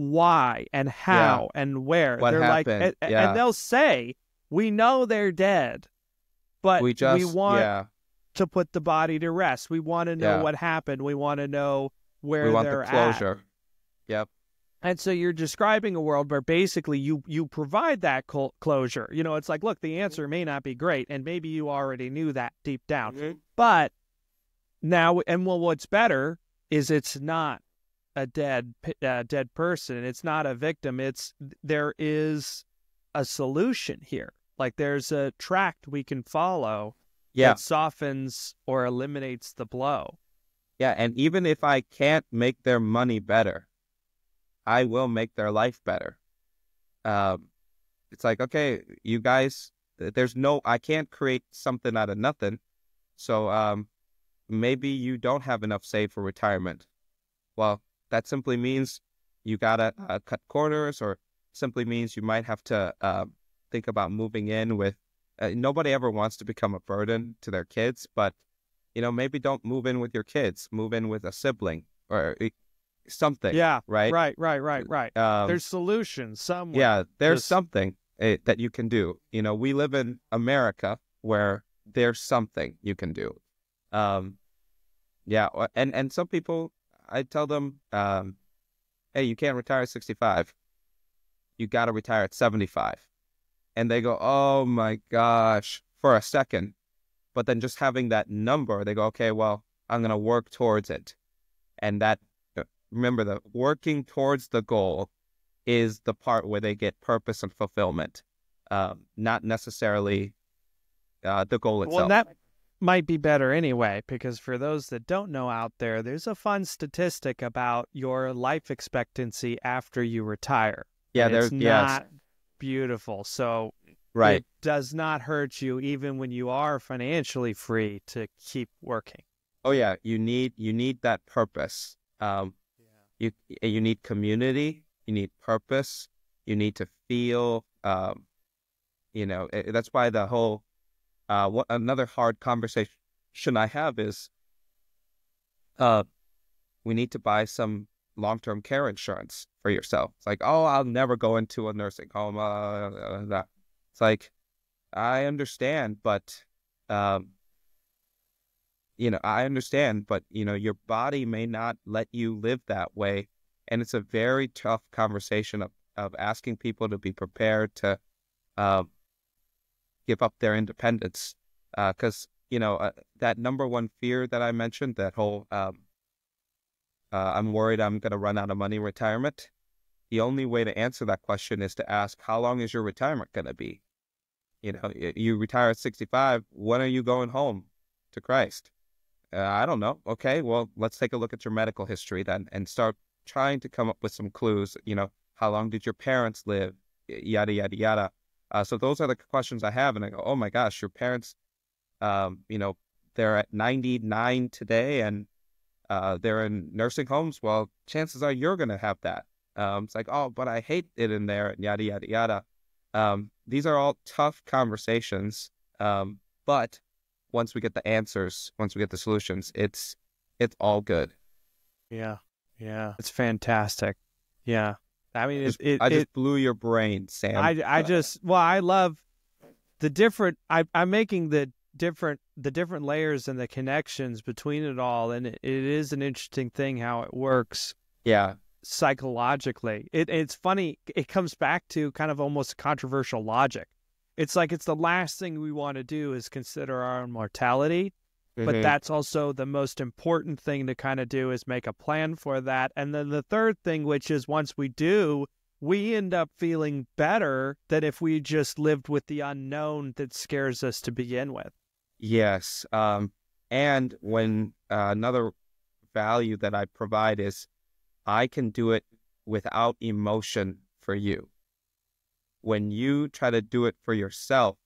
why and how and where. What they're happened, like, and, yeah. and they'll say, we know they're dead, but we just, we want yeah, to put the body to rest. We want to know Yeah. what happened. We want to know where we want they're the at. closure. Yep. And so you're describing a world where basically you you provide that cl- closure. You know, it's like, look, the answer may not be great, and maybe you already knew that deep down. Mhm. But now, and well, what's better is it's not a dead p- uh, dead person. It's not a victim. It's there is a solution here. Like there's a tract we can follow Yeah. that softens or eliminates the blow. Yeah. And even if I can't make their money better, I will make their life better. Um, it's like, okay, you guys, there's no, I can't create something out of nothing. So um, maybe you don't have enough saved for retirement. Well, that simply means you gotta uh, cut corners, or simply means you might have to uh, think about moving in with, uh, nobody ever wants to become a burden to their kids, but, you know, maybe don't move in with your kids, move in with a sibling or uh, something. Yeah. Right. Right. Right. Right. Right. Um, There's solutions somewhere. yeah, there's Just- something uh, that you can do. You know, we live in America where there's something you can do. Um, yeah, or- and and some people, I tell them, um, hey, you can't retire at sixty-five. You got to retire at seventy-five. And they go, oh my gosh, for a second. But then just having that number, they go, okay, well, I'm going to work towards it. And that, remember, the working towards the goal is the part where they get purpose and fulfillment, um, not necessarily uh, the goal itself. Well, that might be better anyway, because for those that don't know out there, there's a fun statistic about your life expectancy after you retire. Yeah, and there's it's yes. not beautiful. So Right. it does not hurt you even when you are financially free to keep working. Oh yeah, you need you need that purpose. Um, you you need community. You need purpose. You need to feel. Um, you know, it, that's why the whole. Uh, what another hard conversation I have is. Uh, we need to buy some long-term care insurance for yourself. It's like, oh, I'll never go into a nursing home. Uh, uh, that. It's like, I understand, but, um, you know, I understand, but, you know, your body may not let you live that way. And it's a very tough conversation of, of asking people to be prepared to um, give up their independence. Because, uh, you know, uh, that number one fear that I mentioned, that whole, um, uh, I'm worried I'm going to run out of money in retirement. The only way to answer that question is to ask, how long is your retirement going to be? You know, you retire at sixty-five. When are you going home to Christ? Uh, I don't know. Okay, well, let's take a look at your medical history then and start trying to come up with some clues. You know, how long did your parents live? Yada, yada, yada. Uh, so those are the questions I have. And I go, oh my gosh, your parents, um, you know, they're at ninety-nine today and uh, they're in nursing homes. Well, chances are you're going to have that. Um, it's like, oh, but I hate it in there, and yada, yada, yada. Um, these are all tough conversations. Um, but once we get the answers, once we get the solutions, it's it's all good. Yeah. Yeah. It's fantastic. Yeah. I mean, I it, just, it, I just it, blew your brain, Sam. I, I just, well, I love the different, I, I'm making the different, the different layers and the connections between it all. And it, it is an interesting thing how it works. Yeah. Psychologically. It, it's funny. It comes back to kind of almost controversial logic. It's like, it's the last thing we want to do is consider our own mortality. Mm-hmm. But that's also the most important thing to kind of do is make a plan for that. And then the third thing, which is once we do, we end up feeling better than if we just lived with the unknown that scares us to begin with. Yes. Um, and when uh, another value that I provide is I can do it without emotion for you. When you try to do it for yourself,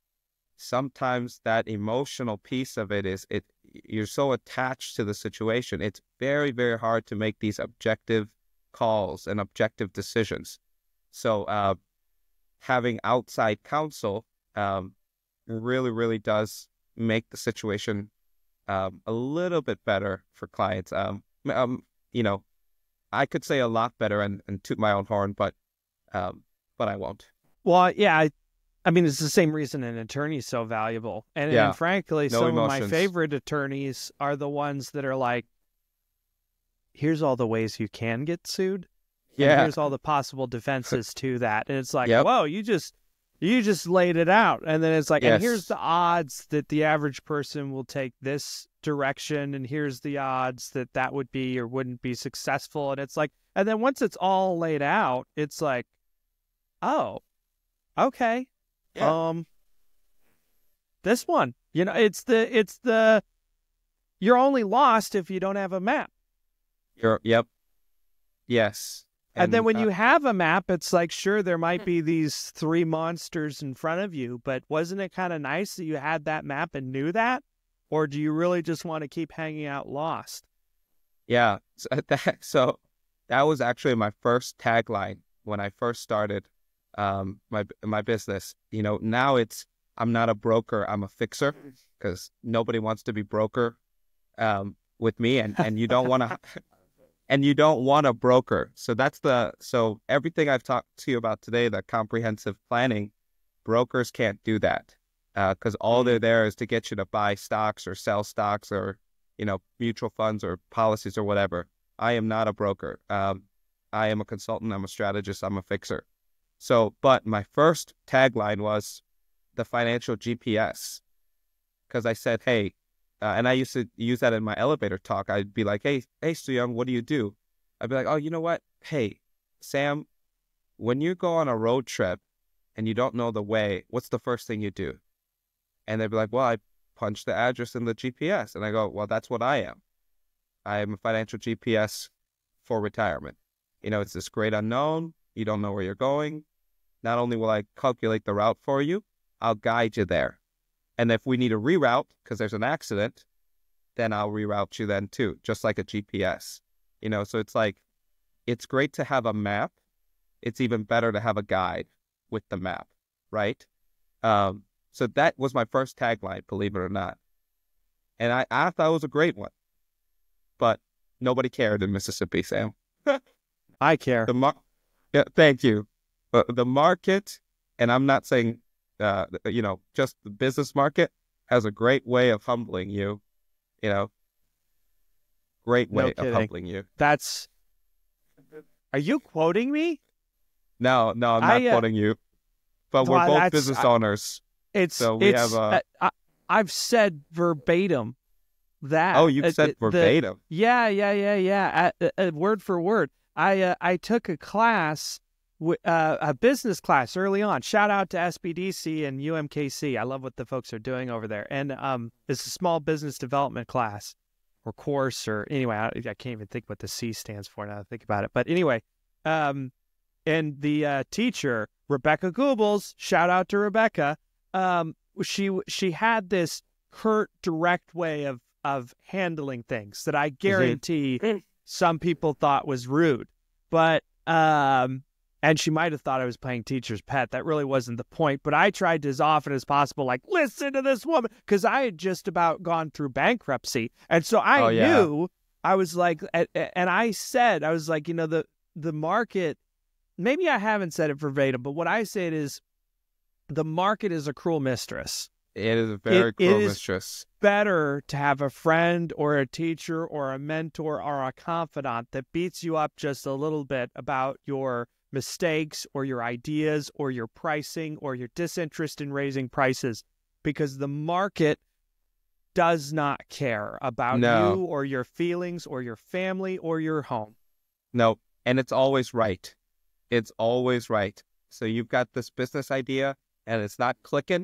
sometimes that emotional piece of it is it you're so attached to the situation. It's very, very hard to make these objective calls and objective decisions. So uh, having outside counsel um, really, really does make the situation um, a little bit better for clients. Um, um, you know, I could say a lot better and, and toot my own horn, but um, but I won't. Well, yeah, I, I mean, it's the same reason an attorney is so valuable. And, Yeah. and frankly, No some of my emotions. favorite attorneys are the ones that are like, here's all the ways you can get sued. And Yeah. here's all the possible defenses to that. And it's like, Yep. whoa, you just you just laid it out. And then it's like, Yes. and here's the odds that the average person will take this direction. And here's the odds that that would be or wouldn't be successful. And it's like, and then once it's all laid out, it's like, oh, okay. Yeah. Um, this one, you know, it's the, it's the, you're only lost if you don't have a map. You're, yep. Yes. And, then when uh, you have a map, it's like, sure, there might be these three monsters in front of you, but wasn't it kind of nice that you had that map and knew that? Or do you really just want to keep hanging out lost? Yeah. So that, so that was actually my first tagline when I first started um, my my business. You know, now it's, I'm not a broker, I'm a fixer, because nobody wants to be broker um, with me, and, and you don't want to, and you don't want a broker. So that's the, so everything I've talked to you about today, the comprehensive planning, brokers can't do that. Because uh, all they're there is to get you to buy stocks or sell stocks or, you know, mutual funds or policies or whatever. I am not a broker. Um, I am a consultant. I'm a strategist. I'm a fixer. So, but my first tagline was the financial G P S. Because I said, hey, uh, and I used to use that in my elevator talk. I'd be like, hey, hey, Stu Young, what do you do? I'd be like, oh, you know what? Hey, Sam, when you go on a road trip and you don't know the way, what's the first thing you do? And they'd be like, well, I punch the address in the G P S. And I go, well, that's what I am. I am a financial G P S for retirement. You know, it's this great unknown. You don't know where you're going. Not only will I calculate the route for you, I'll guide you there. And if we need a reroute because there's an accident, then I'll reroute you then too, just like a G P S. You know, so it's like, it's great to have a map. It's even better to have a guide with the map, right? Um, so that was my first tagline, believe it or not. And I, I thought it was a great one. But nobody cared in Mississippi, Sam. I care. The mar- yeah, thank you. But the market, and I'm not saying, uh, you know, just the business market, has a great way of humbling you. You know, great way No of humbling you. That's. Are you quoting me? No, no, I'm not I, uh, quoting you. But we're well, both that's- business I- owners. It's. So we it's, have a- uh, I, I've said verbatim that. Oh, you've uh, said the- verbatim. Yeah, yeah, yeah, yeah. Uh, uh, word for word. I uh, I took a class, w- uh, a business class early on. Shout out to S B D C and U M K C. I love what the folks are doing over there. And um, it's a small business development class or course or anyway. I, I can't even think what the C stands for now that I think about it. But anyway, um, and the uh, teacher, Rebecca Goebbels, shout out to Rebecca. Um, she she had this curt, direct way of of handling things that I guarantee some people thought was rude. But um, and she might have thought I was playing teacher's pet. That really wasn't the point. But I tried to, as often as possible, like, listen to this woman, because I had just about gone through bankruptcy, and so I Oh, yeah. knew. I was like, and and I said, I was like, you know, the the market. Maybe I haven't said it verbatim, but what I said is, the market is a cruel mistress. It is a very It- cruel it is- mistress. Better to have a friend or a teacher or a mentor or a confidant that beats you up just a little bit about your mistakes or your ideas or your pricing or your disinterest in raising prices, because the market does not care about No. you or your feelings or your family or your home. No, and it's always right. It's always right. So you've got this business idea and it's not clicking.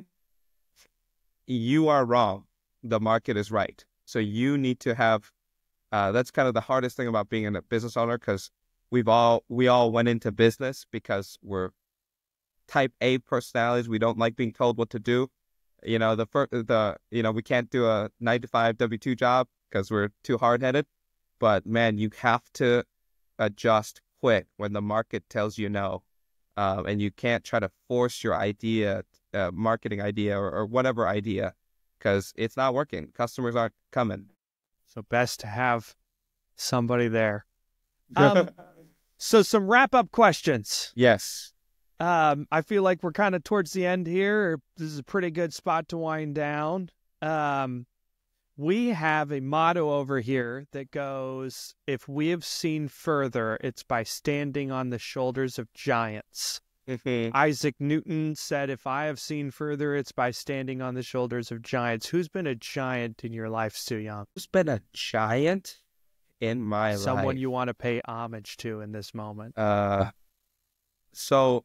You are wrong. The market is right. So you need to have, uh, that's kind of the hardest thing about being a business owner, because we've all, we all went into business because we're type A personalities. We don't like being told what to do. You know, the first, the, you know, we can't do a nine to five W two job because we're too hard headed. But man, you have to adjust quick when the market tells you no. Um, and you can't try to force your idea, uh, marketing idea or, or whatever idea, because it's not working. Customers aren't coming. So best to have somebody there. Um, so some wrap-up questions. Yes. Um, I feel like we're kind of towards the end here. This is a pretty good spot to wind down. Um, we have a motto over here that goes, if we have seen further, it's by standing on the shoulders of giants. Isaac Newton said, if I have seen further, it's by standing on the shoulders of giants. Who's been a giant in your life, Stu Young? Who's been a giant in my life? Someone you want to pay homage to in this moment. Uh, so,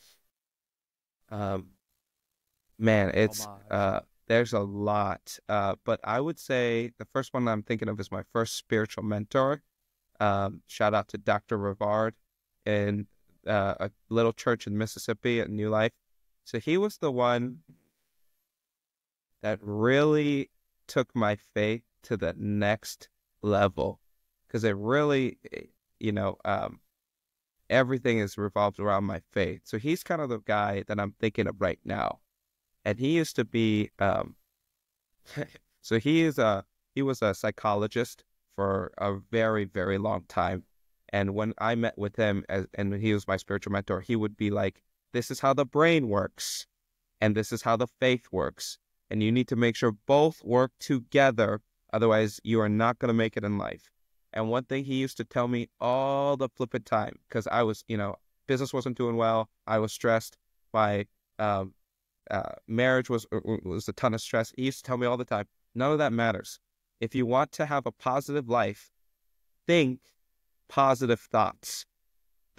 um, man, it's, Homage. uh, there's a lot. Uh, but I would say the first one I'm thinking of is my first spiritual mentor. Um, shout out to Doctor Rivard in uh, a little church in Mississippi at New Life. So he was the one that really took my faith to the next level, because it really, you know, um, everything is revolved around my faith. So he's kind of the guy that I'm thinking of right now. And he used to be, um, so he is a, he was a psychologist for a very, very long time. And when I met with him, as, and he was my spiritual mentor, he would be like, this is how the brain works, and this is how the faith works. And you need to make sure both work together. Otherwise, you are not going to make it in life. And one thing he used to tell me all the flippant time, because I was, you know, business wasn't doing well. I was stressed. My um, uh, marriage was was a ton of stress. He used to tell me all the time, none of that matters. If you want to have a positive life, think positive thoughts,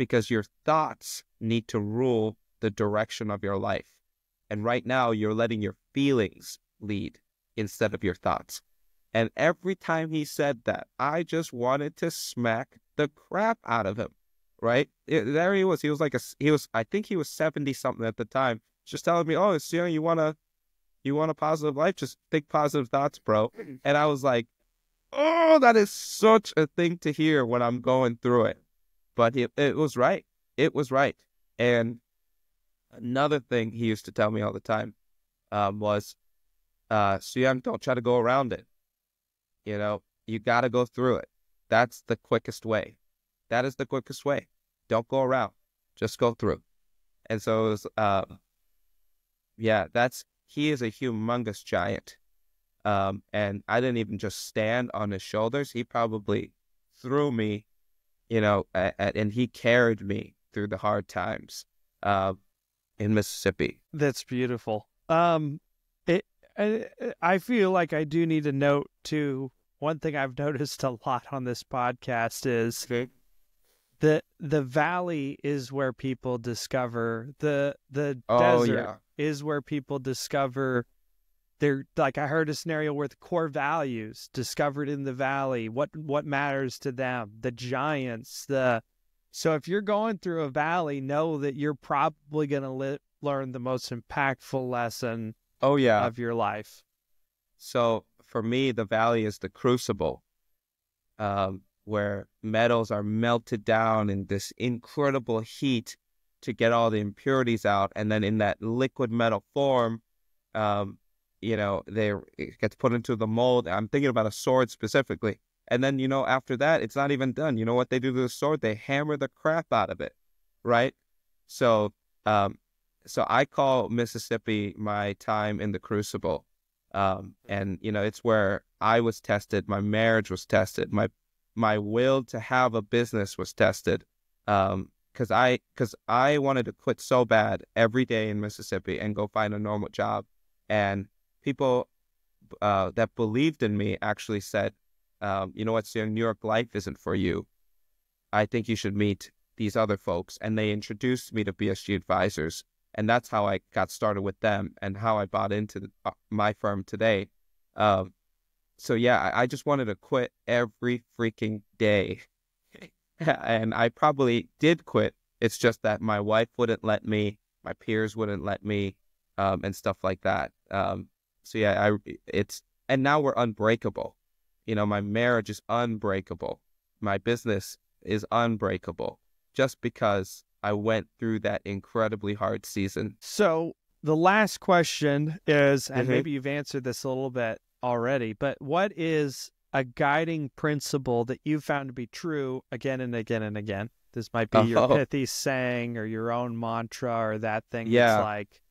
because your thoughts need to rule the direction of your life. And right now you're letting your feelings lead instead of your thoughts. And every time he said that, I just wanted to smack the crap out of him, right? It, there he was. He was like a, he was, I think he was seventy something at the time, just telling me, oh, so, you know, you want to, you want a positive life? Just think positive thoughts, bro. And I was like, oh, that is such a thing to hear when I'm going through it. But it, it was right. It was right. And another thing he used to tell me all the time um, was, uh, Suyang, don't try to go around it. You know, you got to go through it. That's the quickest way. That is the quickest way. Don't go around. Just go through. And so it was, uh, yeah, that's, he is a humongous giant. Um, and I didn't even just stand on his shoulders. He probably threw me, you know, at, at, and he carried me through the hard times uh, in Mississippi. That's beautiful. Um, it, I, I feel like I do need to note, too, one thing I've noticed a lot on this podcast is Okay. the the valley is where people discover, the the Oh, desert yeah. is where people discover their, like I heard a scenario where the core values discovered in the valley, what what matters to them, the giants, the so if you're going through a valley, know that you're probably going to li- learn the most impactful lesson Oh, yeah. of your life. So for me, the valley is the crucible, um, where metals are melted down in this incredible heat to get all the impurities out. And then in that liquid metal form, um, you know, they it gets put into the mold. I'm thinking about a sword specifically. And then, you know, after that, it's not even done. You know what they do to the sword? They hammer the crap out of it, right? So, um, so I call Mississippi my time in the crucible. Um, and, you know, it's where I was tested. My marriage was tested. My my will to have a business was tested. Um, because I, cause I wanted to quit so bad every day in Mississippi and go find a normal job. And people uh, that believed in me actually said, um, you know what, Suyang, New York life isn't for you. I think you should meet these other folks. And they introduced me to B S G Advisors. And that's how I got started with them and how I bought into the, uh, my firm today. Um, so, yeah, I, I just wanted to quit every freaking day. And I probably did quit. It's just that my wife wouldn't let me, my peers wouldn't let me, um, and stuff like that. Um, so, yeah, I it's and now we're unbreakable. You know, my marriage is unbreakable. My business is unbreakable just because I went through that incredibly hard season. So the last question is, and Mhm. maybe you've answered this a little bit already, but what is a guiding principle that you found to be true again and again and again? This might be your Oh. pithy saying or your own mantra or that thing Yeah. that's like,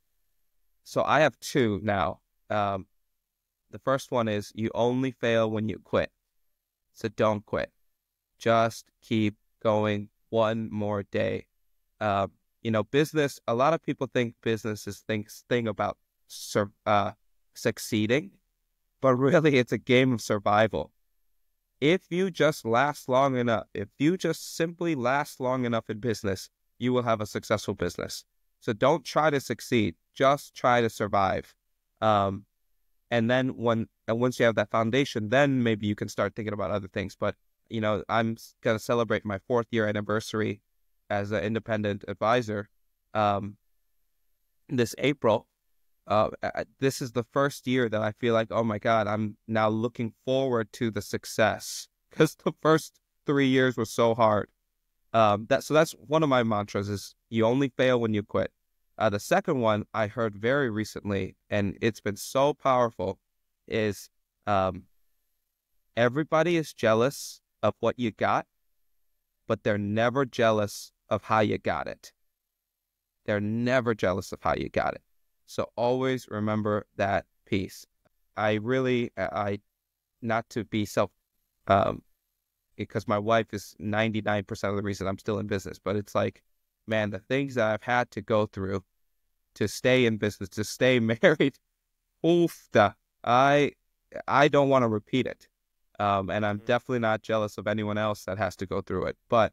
So I have two now. Um, the first one is you only fail when you quit. So don't quit. Just keep going one more day. Uh, you know, business, a lot of people think business is things thing about sur- uh, succeeding, but really it's a game of survival. If you just last long enough, if you just simply last long enough in business, you will have a successful business. So don't try to succeed, just try to survive. Um, and then when, and once you have that foundation, then maybe you can start thinking about other things. But, you know, I'm going to celebrate my fourth year anniversary as an independent advisor um, this April. Uh, this is the first year that I feel like, oh my God, I'm now looking forward to the success because the first three years were so hard. Um, that so that's one of my mantras is you only fail when you quit. Uh, the second one I heard very recently, and it's been so powerful, is um, everybody is jealous of what you got, but they're never jealous of how you got it. They're never jealous of how you got it. So always remember that piece. I really, I, not to be self, um, because my wife is ninety-nine percent of the reason I'm still in business, but it's like, man, the things that I've had to go through to stay in business, to stay married, oof, da, I, I don't want to repeat it. Um, and I'm definitely not jealous of anyone else that has to go through it. But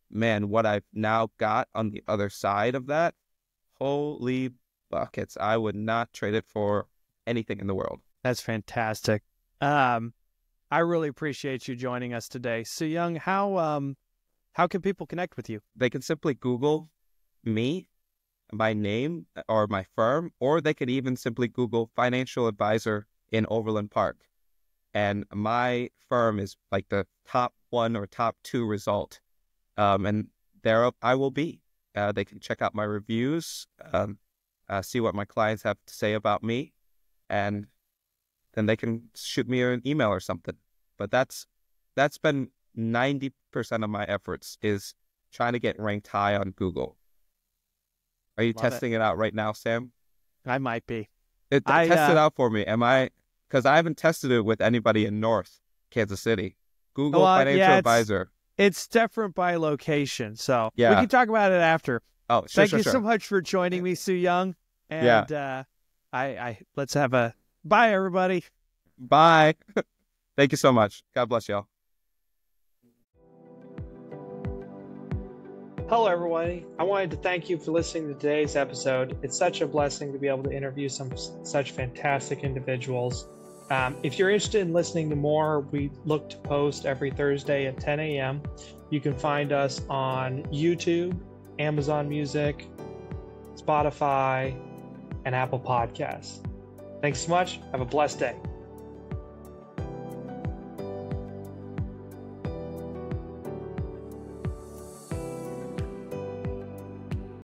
man, what I've now got on the other side of that, holy buckets. I would not trade it for anything in the world. That's fantastic. Um, I really appreciate you joining us today. Soo-Yung, how um, how can people connect with you? They can simply Google me, my name, or my firm, or they could even simply Google financial advisor in Overland Park. And my firm is like the top one or top two result. Um, and there I will be. Uh, they can check out my reviews, um, uh, see what my clients have to say about me, and then they can shoot me an email or something. But that's that's been ninety percent of my efforts, is trying to get ranked high on Google. Are you Love testing it. it out right now, Sam? I might be. It, I, test uh, it out for me. Am I? Because I haven't tested it with anybody in North Kansas City. Google Well, uh, Financial yeah, it's- Advisor. It's different by location, so we Yeah. can talk about it after. Oh, sure, Thank sure, you sure. so much for joining me, Soo-Yung. And Yeah. uh, I, I let's have a bye, everybody. Bye. Thank you so much. God bless y'all. Hello, everybody. I wanted to thank you for listening to today's episode. It's such a blessing to be able to interview some such fantastic individuals. Um, if you're interested in listening to more, we look to post every Thursday at ten a.m. You can find us on YouTube, Amazon Music, Spotify, and Apple Podcasts. Thanks so much. Have a blessed day.